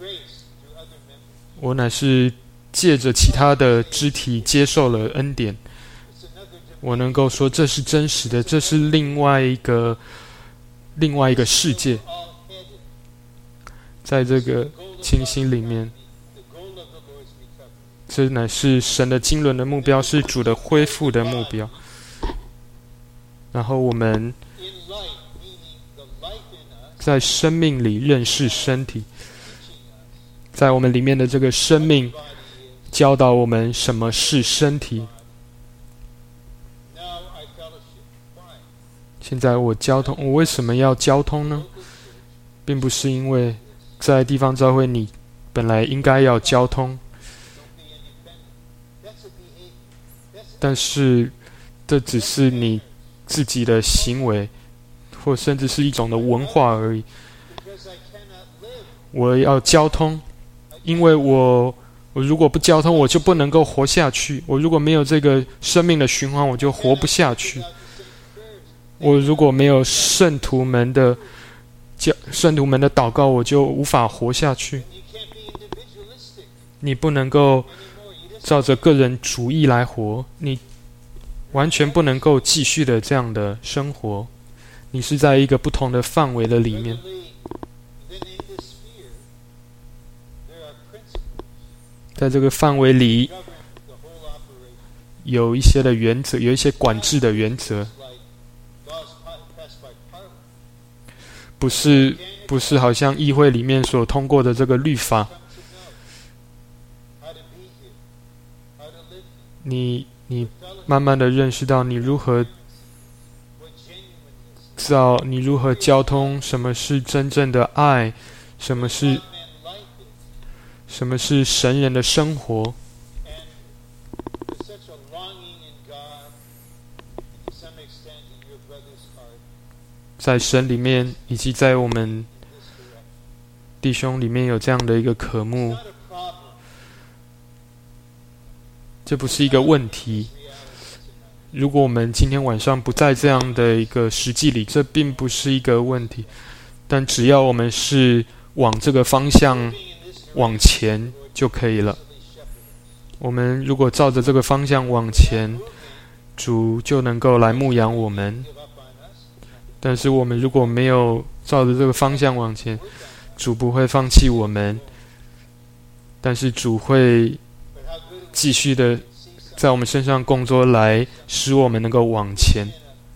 我乃是借着其他的肢体接受了恩典，我能够说这是真实的，这是另外一个另外一个世界。在这个情形里面， 这乃是神的经纶的目标，是主的恢复的目标。然后我们在生命里认识身体，在我们里面的这个生命教导我们什么是身体。现在我交通，我为什么要交通呢？并不是因为在地方教会你本来应该要交通，但是这只是你自己的行为，或甚至是一种的文化而已。我要交通，因为我我如果不交通，我就不能够活下去。我如果没有这个生命的循环，我就活不下去。我如果没有圣徒们的圣徒们的祷告，我就无法活下去。你不能够照着个人主义来活，你完全不能够继续的这样的生活。你是在一个不同的范围的里面。在这个范围里，有一些的原则，有一些管制的原则，不是不是好像议会里面所通过的这个律法。你你慢慢的认识到你如何造，你如何交通，什么是真正的爱，什么是什么是神人的生活。在神里面，以及在我们弟兄里面有这样的一个渴慕，这不是一个问题。如果我们今天晚上不在这样的一个实际里，这并不是一个问题。但只要我们是往这个方向往前就可以了。我们如果照着这个方向往前，主就能够来牧养我们。但是我们如果没有照着这个方向往前，主不会放弃我们，但是主会继续的在我们身上工作，来使我们能够往前。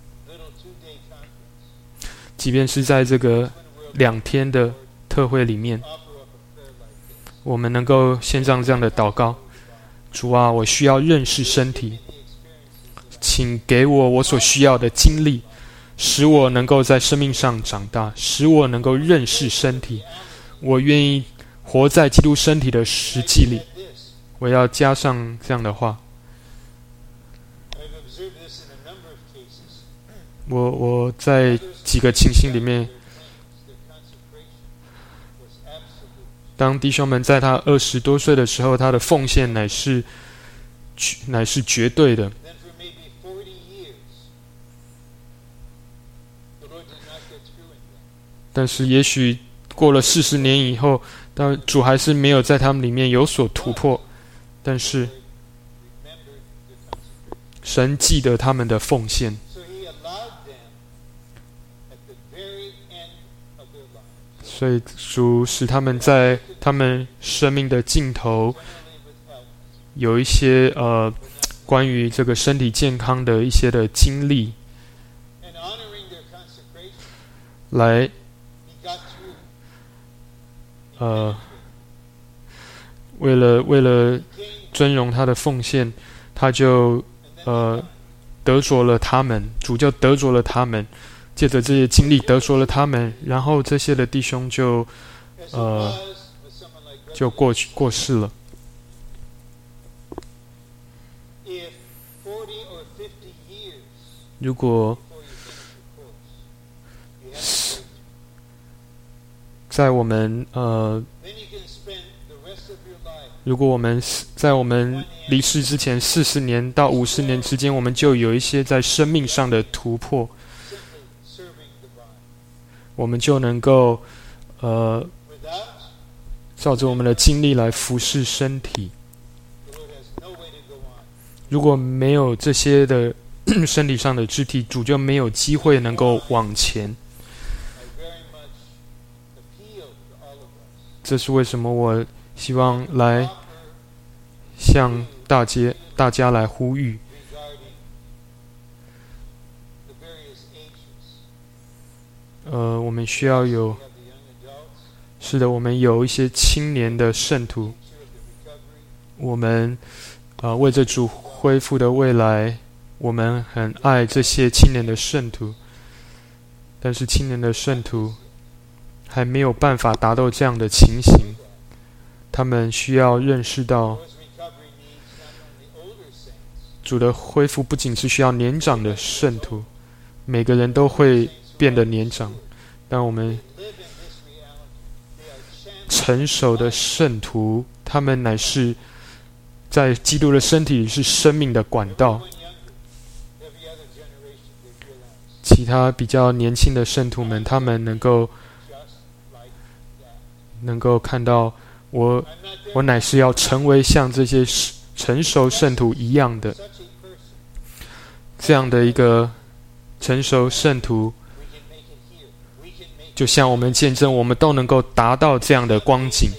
即便是在这个两天的特会里面，我们能够献上这样的祷告：主啊，我需要认识身体，请给我我所需要的经历，使我能够在生命上长大，使我能够认识身体。我愿意活在基督身体的实际里。我要加上这样的话。我我在几个情形里面，当弟兄们在他二十多岁的时候，他的奉献乃是乃是绝对的。但是也许过了四十年以后，但主还是没有在他们里面有所突破。但是神记得他们的奉献，所以主使他们在他们生命的尽头有一些呃关于这个身体健康的一些的经历，来呃为了为了尊荣他的奉献，他就呃得着了他们，主就得着了他们，借着这些经历得着了他们，然后这些的弟兄就呃就过去过世了。如果在我们呃如果我们在我们离世之前四十年到五十年之间，我们就有一些在生命上的突破，我们就能够呃照着我们的经历来服侍身体。如果没有这些的身体上的肢体，主就没有机会能够往前。这是为什么我希望来向大家大家来呼吁。呃，我们需要有，是的，我们有一些青年的圣徒，我们呃为着主恢复的未来，我们很爱这些青年的圣徒，但是青年的圣徒还没有办法达到这样的情形，他们需要认识到，主的恢复不仅是需要年长的圣徒，每个人都会变得年长，但我们成熟的圣徒，他们乃是在基督的身体里是生命的管道。其他比较年轻的圣徒们，他们能够能够看到我，我乃是要成为像这些成熟圣徒一样的这样的一个成熟圣徒，就像我们见证，我们都能够达到这样的光景。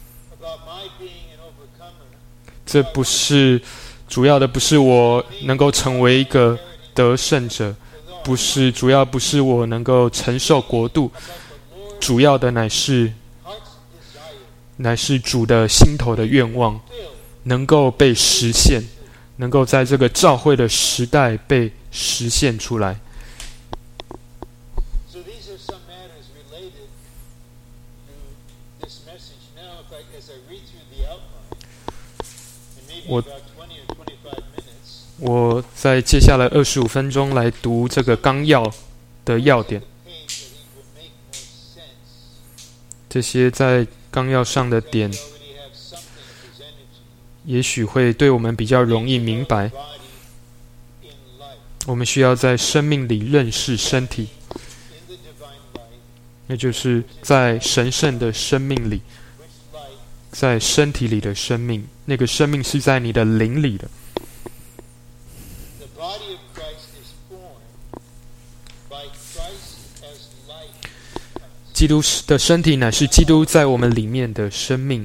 这不是主要的，不是我能够成为一个得胜者，不是主要，不是我能够承受国度，主要的乃是乃是主的心头的愿望能够被实现，能够在这个召会的时代被实现出来。我我在接下来二十五分钟来读这个纲要的要点，这些在纲要上的点也许会对我们比较容易明白。我们需要在生命里认识身体，那就是在神圣的生命里，在身体里的生命，那个生命是在你的灵里的。基督的身体乃是基督在我们里面的生命。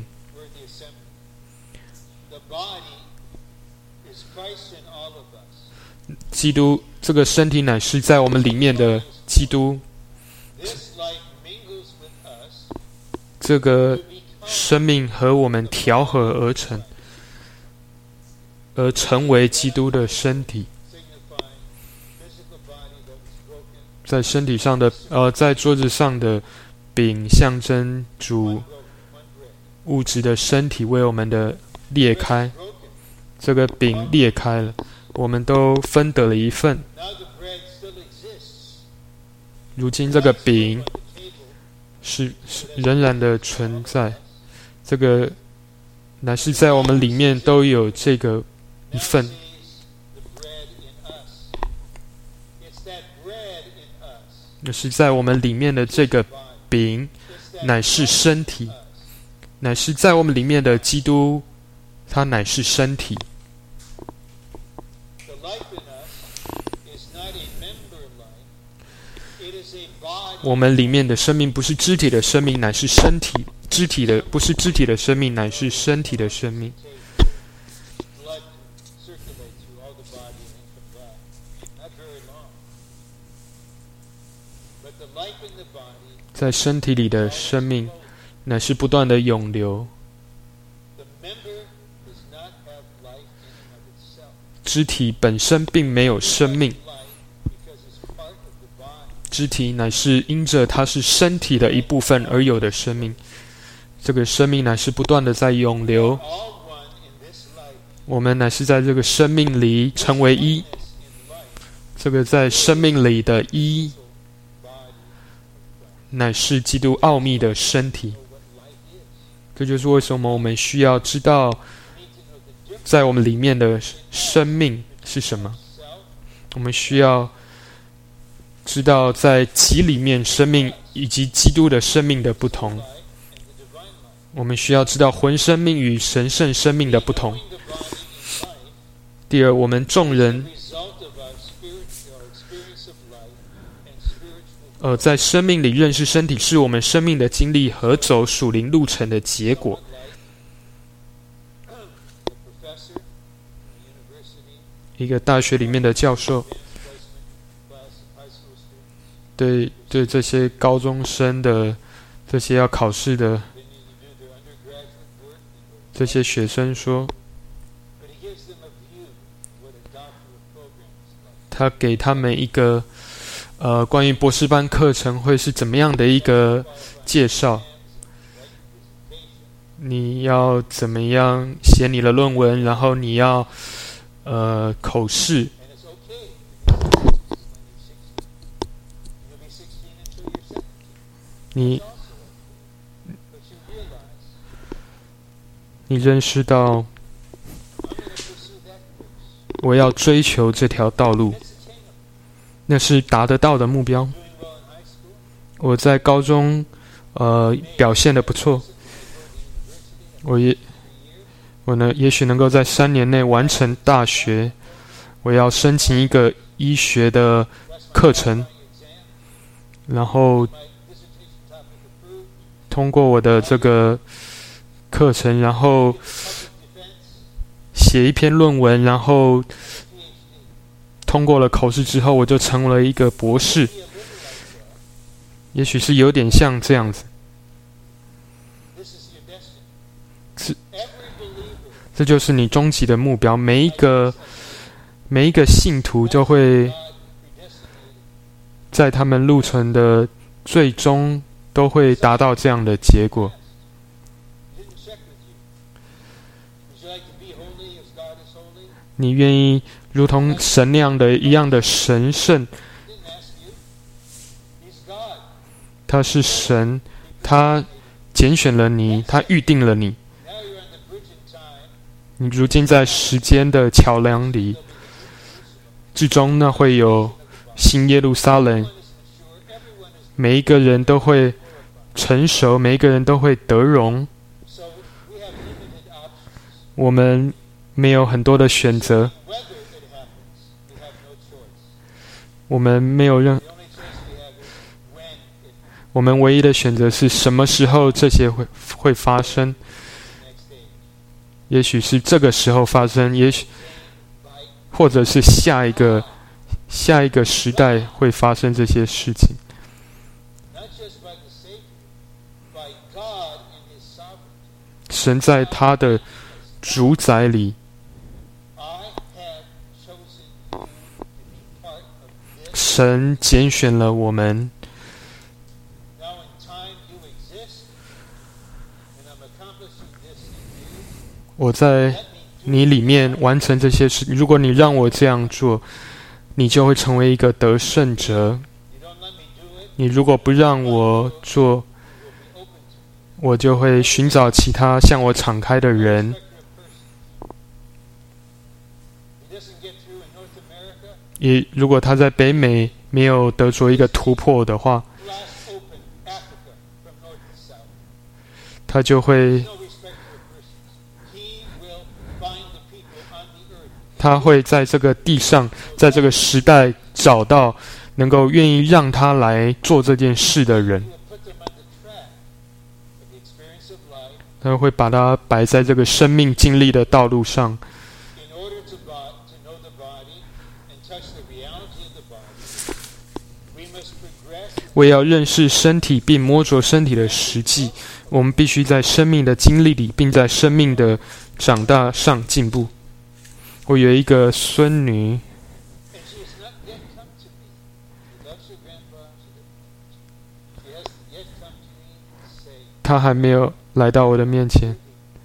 基督这个身体乃是在我们里面的基督，这个生命和我们调和而成，而成为基督的身体。在身体上的呃，在桌子上的饼象征主物质的身体为我们的裂开，这个饼裂开了，我们都分得了一份。如今这个饼是仍然的存在，这个乃是在我们里面都有这个一份。那是在我们里面的这个饼，乃是身体，乃是在我们里面的基督，他乃是身体。我们里面的生命不是肢体的生命，乃是身体；肢体的不是肢体的生命，乃是身体的生命。在身体里的生命乃是不断的涌流。肢体本身并没有生命，肢体乃是因着它是身体的一部分而有的生命。这个生命乃是不断的在涌流，我们乃是在这个生命里成为一。这个在生命里的一乃是基督奥秘的身体。这就是为什么我们需要知道在我们里面的生命是什么。我们需要知道在己里面生命以及基督的生命的不同。我们需要知道魂生命与神圣生命的不同。第二，我们众人呃，在生命里认识身体，是我们生命的经历和走属灵路程的结果。 一个大学里面的教授，对对这些高中生的这些要考试的这些学生说，他给他们一个呃关于博士班课程会是怎么样的一个介绍。你要怎么样写你的论文，然后你要呃口试。你你认识到我要追求这条道路，那是达得到的目标。我在高中呃表现得不错，我也我呢也许能够在三年内完成大学。我要申请一个医学的课程，然后通过我的这个课程，然后写一篇论文，然后通过了口试之后，我就成为了一个博士。也许是有点像这样子。这这就是你终极的目标。每一个每一个信徒就会在他们路程的最终都会达到这样的结果。你愿意如同神那样的一样的神圣？他是神，他拣选了你，他预定了你。你如今在时间的桥梁里之中，那会有新耶路撒冷，每一个人都会成熟，每一个人都会得荣。我们没有很多的选择，我们没有任我们唯一的选择是什么时候这些会会发生。也许是这个时候发生，也许或者是下一个下一个时代会发生这些事情。神在他的主宰里，神拣选了我们。我在你里面完成这些事，如果你让我这样做，你就会成为一个得胜者。你如果不让我做，我就会寻找其他向我敞开的人。也如果他在北美没有得着一个突破的话，他就会他会在这个地上，在这个时代找到能够愿意让他来做这件事的人。他会把他摆在这个生命经历的道路上。为要认识身体并摸着身体的实际，我们必须在生命的经历里，并在生命的长大上进步。我有一个孙女，她还没有来到我的面前，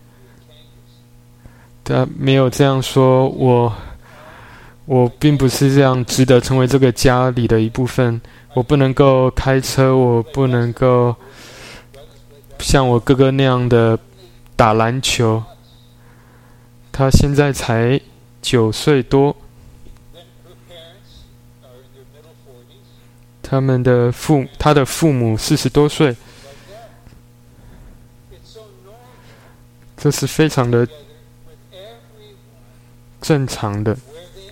她没有这样说，我我并不是这样值得成为这个家里的一部分。我不能够开车，我不能够像我哥哥那样的打篮球。他现在才九岁多，他们的父，他的父母四十多岁，这是非常的正常的。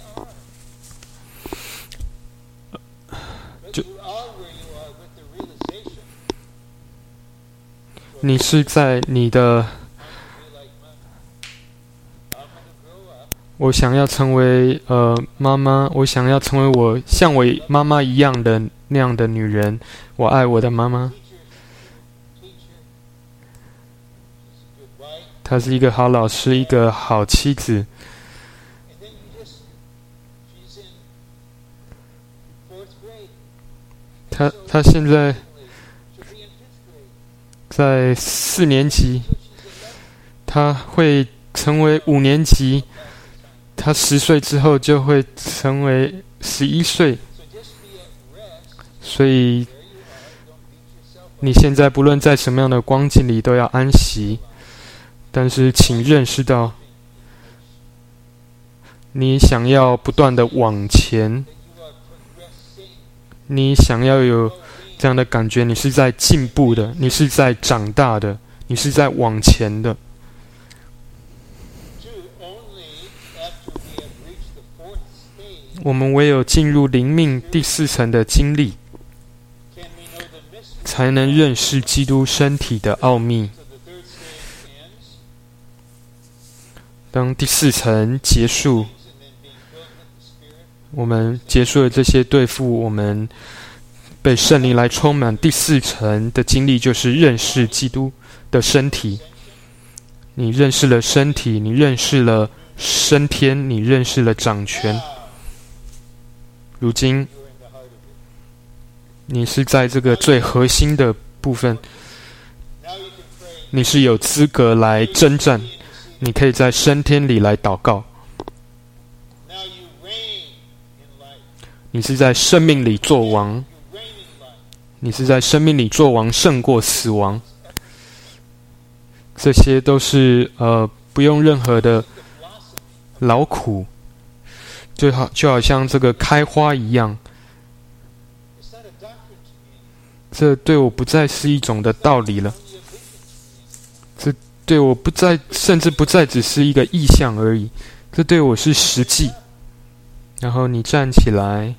就你是在你的我想要成为呃妈妈，我想要成为我像我妈妈一样的那样的女人。我爱我的妈妈，她是一个好老师，一个好妻子。她她现在在四年级，她会成为五年级。他十岁之后就会成为十一岁，所以你现在不论在什么样的光景里都要安息。但是请认识到，你想要不断的往前，你想要有这样的感觉，你是在进步的，你是在长大的，你是在往前的。我们唯有进入灵命第四层的经历，才能认识基督身体的奥秘。当第四层结束，我们结束了这些对付我们被圣灵来充满，第四层的经历就是认识基督的身体。你认识了身体，你认识了升天，你认识了掌权。如今你是在这个最核心的部分，你是有资格来征战，你可以在升天里来祷告。你是在生命里作王，你是在生命里作王，胜过死亡。这些都是呃不用任何的劳苦，就好就好像这个开花一样。这对我不再是一种的道理了，这对我不再，甚至不再只是一个意象而已，这对我是实际。然后你站起来，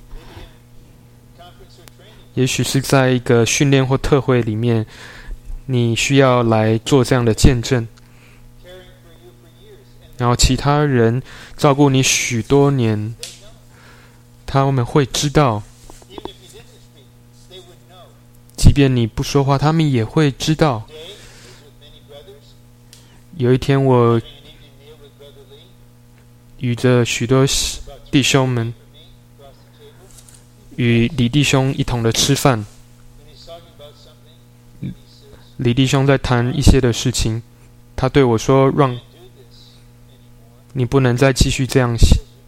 也许是在一个训练或特会里面，你需要来做这样的见证，然后其他人照顾你许多年，他们会知道，即便你不说话，他们也会知道。有一天我与着许多弟兄们，与李弟兄一同的吃饭，李弟兄在谈一些的事情，他对我说，让你不能再继续这样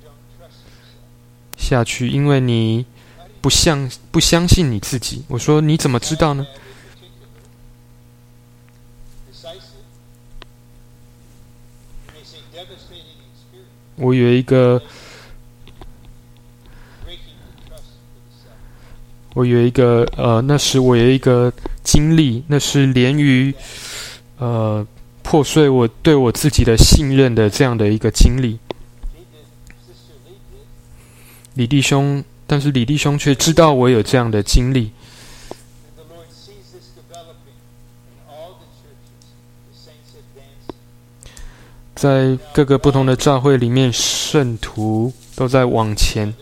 下去，因为你不相不相信你自己。我说你怎么知道呢？我有一个我有一个呃，那时我有一个经历，那是连于呃破碎我对我自己的信任的这样的一个经历。李弟兄，但是李弟兄却知道我有这样的经历。在各个不同的教会里面，圣徒都在往前。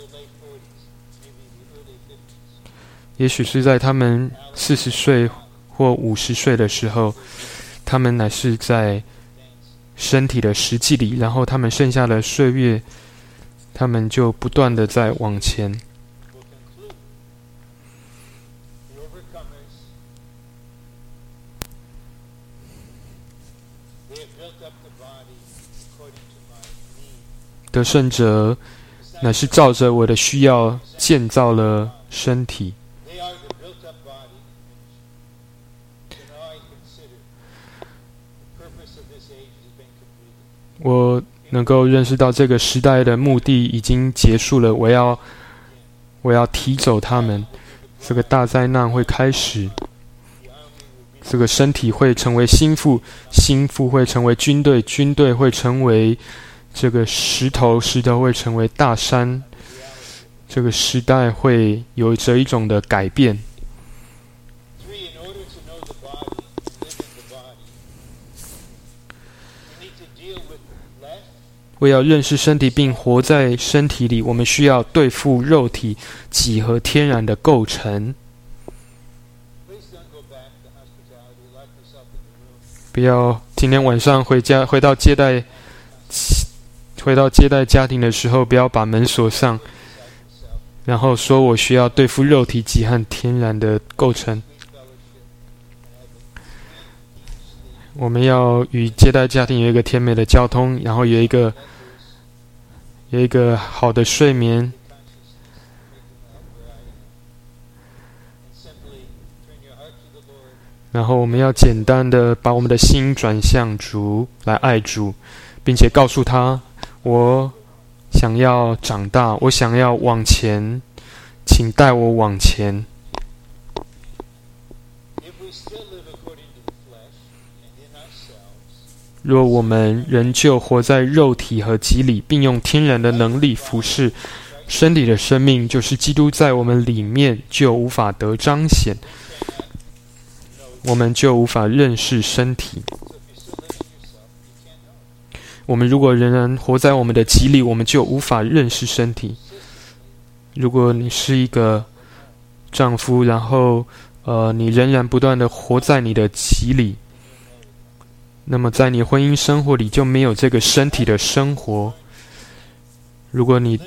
也许是在他们四十岁或五十岁的时候，他们乃是在身体的实际里，然后他们剩下的岁月，他们就不断的在往前。得胜者乃是照着我的需要建造了身体。我能够认识到这个时代的目的已经结束了，我要我要提走他们，这个大灾难会开始，这个身体会成为心腹，心腹会成为军队，军队会成为这个石头，石头会成为大山，这个时代会有着一种的改变。 为要认识身体并活在身体里，我们需要对付肉体己和天然的构成。不要今天晚上回家回到接待回到接待家庭的时候，不要把门锁上，然后说我需要对付肉体己和天然的构成。我们要与接待家庭有一个甜美的交通，然后有一个有一个好的睡眠。然后我们要简单的把我们的心转向主，来爱主，并且告诉他，我想要长大，我想要往前，请带我往前。若我们仍旧活在肉体和己里，并用天然的能力服侍身体的生命，就是基督在我们里面，就无法得彰显，我们就无法认识身体。我们如果仍然活在我们的己里，我们就无法认识身体。如果你是一个丈夫，然后呃，你仍然不断的活在你的己里，那么在你婚姻生活里就没有这个身体的生活。如果你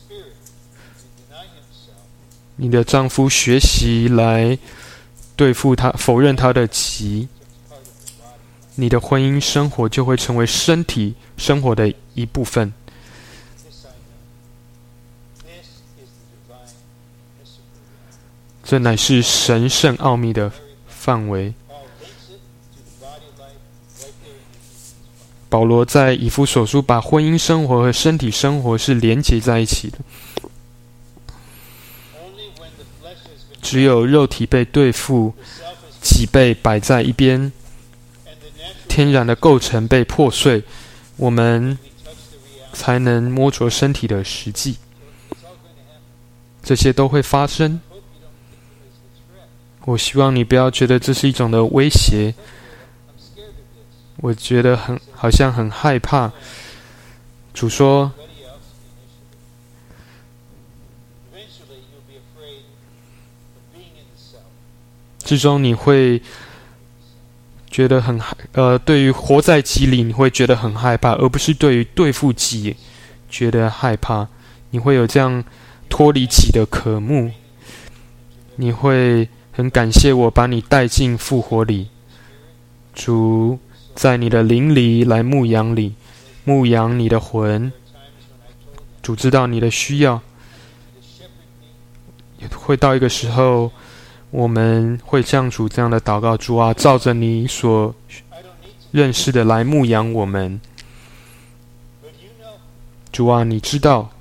你的丈夫学习来对付他，否认他的己，你的婚姻生活就会成为身体生活的一部分。这乃是神圣奥秘的范围。保罗在以弗所书把婚姻生活和身体生活是连结在一起的。只有肉体被对付，己被摆在一边，天然的构成被破碎，我们才能摸着身体的实际。这些都会发生。我希望你不要觉得这是一种的威胁。我觉得很好像很害怕。主说，之中你会觉得很呃，对于活在己里你会觉得很害怕，而不是对于对付己觉得害怕。你会有这样脱离己的渴慕，你会很感谢我把你带进复活里。主在你的灵里来牧养你，牧养你的魂。主知道你的需要，会到一个时候我们会向主这样的祷告，主啊，照着你所认识的来牧养我们。主啊，你知道。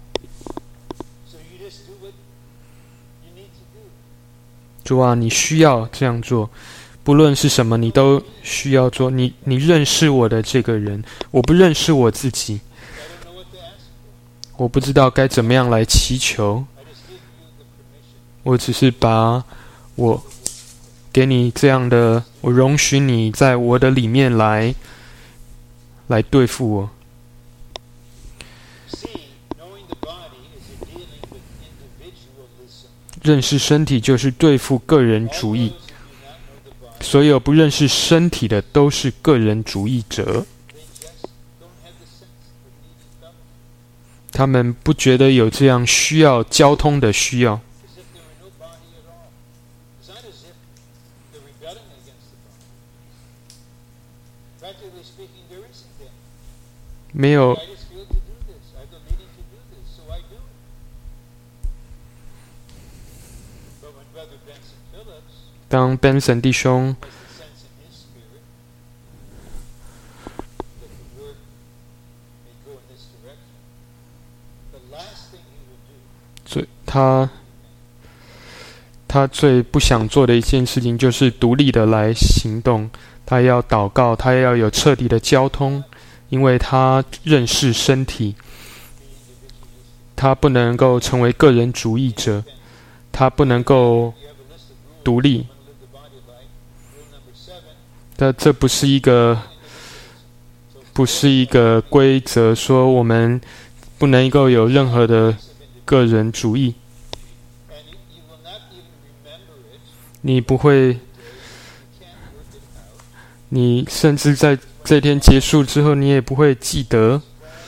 主啊，你需要这样做，不论是什么你都需要做。你你认识我的这个人，我不认识我自己，我不知道该怎么样来祈求，我只是把我给你这样的，我容许你在我的里面来来对付我。认识身体就是对付个人主义，所有不认识身体的都是个人主义者。他们不觉得有这样需要交通的需要。没有。当 Benson 弟兄最他他最不想做的一件事情就是独立的来行动。他要祷告，他要有彻底的交通，因为他认识身体，他不能够成为个人主义者，他不能够独立。但这不是一个不是一个规则，说我们不能够有任何的个人主义。你不会，你甚至在这天结束之后，你也不会记得。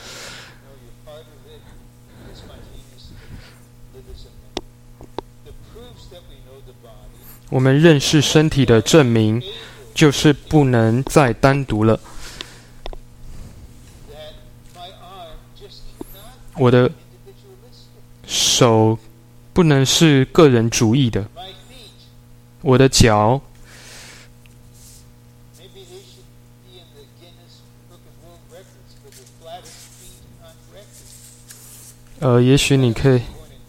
我们认识身体的证明，就是不能再单独了。我的手不能是个人主义的，我的脚呃，也许你可以，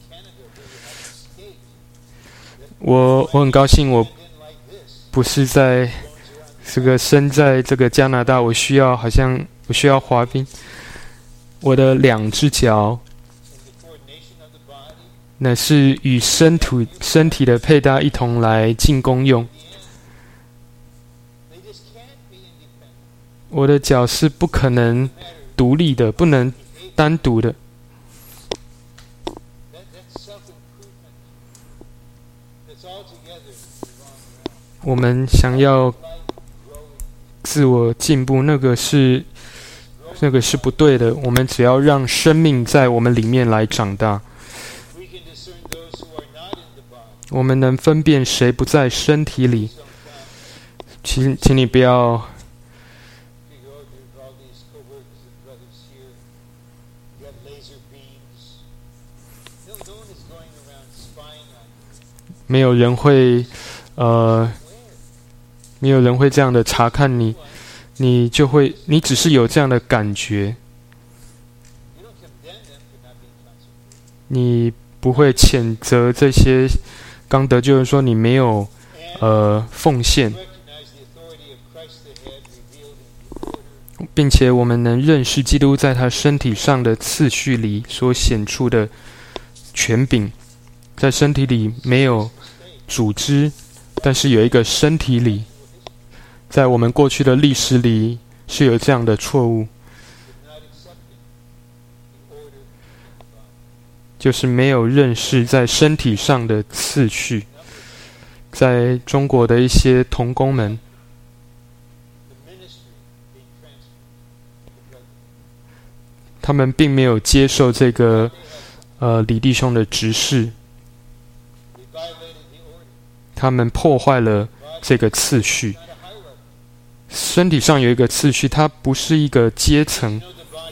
我我很高兴，我不是在这个生在这个加拿大，我需要好像我需要滑冰，我的两只脚乃是与身体身体的配搭一同来进功用。我的脚是不可能独立的，不能单独的。我们想要自我进步，那个是那个是不对的。我们只要让生命在我们里面来长大。我们能分辨谁不在身体里，请请你不要没有人会呃没有人会这样的查看你，你就会你只是有这样的感觉，你不会谴责这些刚得救人说你没有呃奉献，并且我们能认识基督在他身体上的次序里所显出的权柄。在身体里没有组织，但是有一个身体里，在我们过去的历史里是有这样的错误，就是没有认识在身体上的次序。在中国的一些同工们，他们并没有接受这个呃李弟兄的指示，他们破坏了这个次序。身体上有一个次序，它不是一个阶层。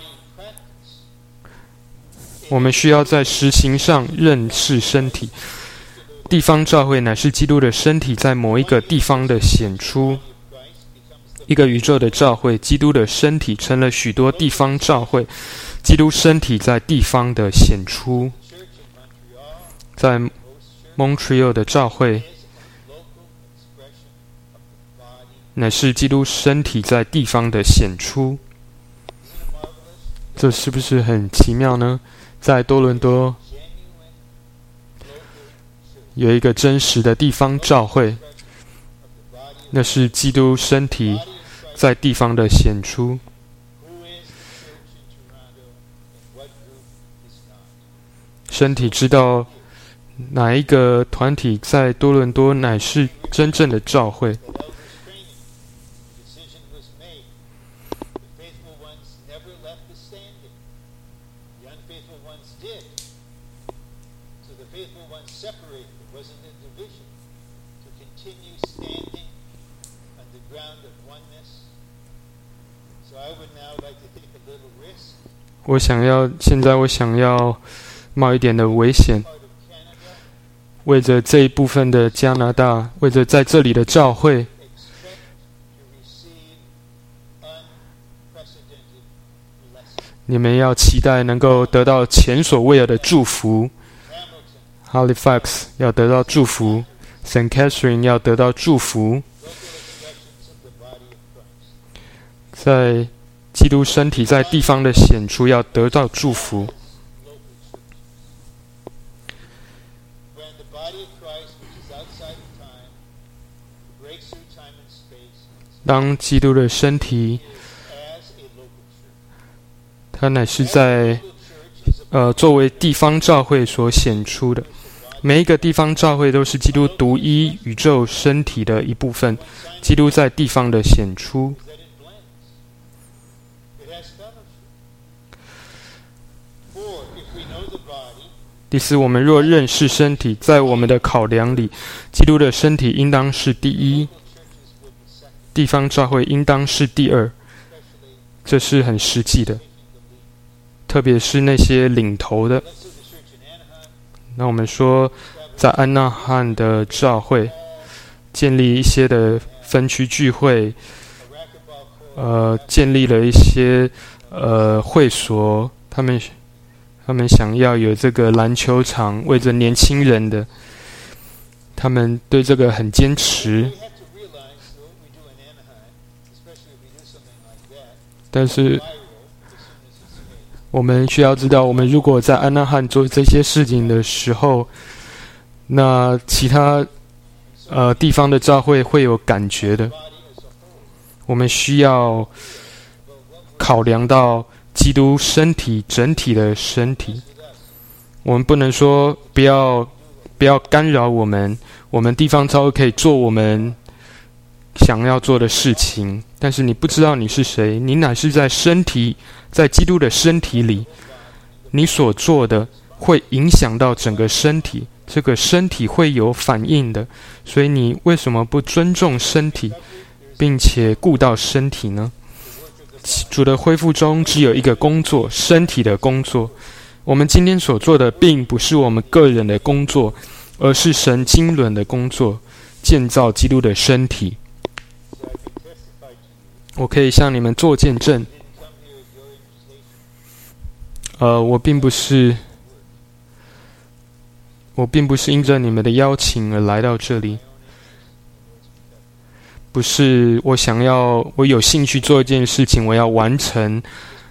我们需要在实行上认识身体。地方教会乃是基督的身体在某一个地方的显出。一个宇宙的教会，基督的身体成了许多地方教会，基督身体在地方的显出。在 Montreal 的教会乃是基督身体在地方的显出。这是不是很奇妙呢？在多伦多有一个真实的地方教会，那是基督身体在地方的显出。身体知道哪一个团体在多伦多乃是真正的教会。我想要，现在我想要冒一点的危险，为着这一部分的加拿大，为着在这里的教会，你们要期待能够得到前所未有的祝福。Halifax 要得到祝福， Saint Catherine 要得到祝福，在基督身体在地方的显出要得到祝福。当基督的身体它乃是在呃作为地方教会所显出的。每一个地方教会都是基督独一宇宙身体的一部分，基督在地方的显出。第四，我们若认识身体，在我们的考量里，基督的身体应当是第一，地方教会应当是第二，这是很实际的，特别是那些领头的。那我们说，在安纳汉的教会建立一些的分区聚会，呃，建立了一些呃会所，他们。他们想要有这个篮球场，为着年轻人的，他们对这个很坚持。但是，我们需要知道，我们如果在安纳汉做这些事情的时候，那其他呃地方的教会会有感觉的。我们需要考量到基督身体整体的身体，我们不能说不要不要干扰我们，我们地方教会可以做我们想要做的事情，但是你不知道你是谁，你乃是在身体，在基督的身体里，你所做的会影响到整个身体，这个身体会有反应的，所以你为什么不尊重身体，并且顾到身体呢？主的恢复中只有一个工作，身体的工作。我们今天所做的并不是我们个人的工作，而是神经纶的工作，建造基督的身体。我可以向你们做见证，呃，我并不是我并不是因着你们的邀请而来到这里，不是我想要，我有兴趣做一件事情，我要完成。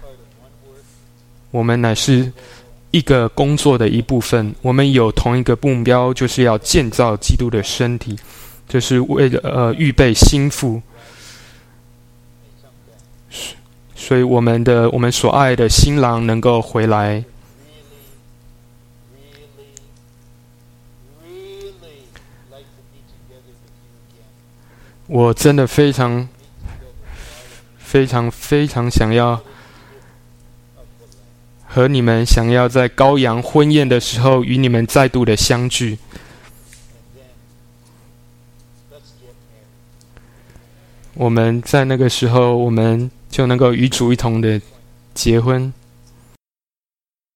我们乃是一个工作的一部分，我们有同一个目标，就是要建造基督的身体，就是为了呃预备新妇。所以我们的我们所爱的新郎能够回来。我真的非常、非常、非常想要和你们想要在羔羊婚宴的时候与你们再度的相聚。我们在那个时候，我们就能够与主一同的结婚。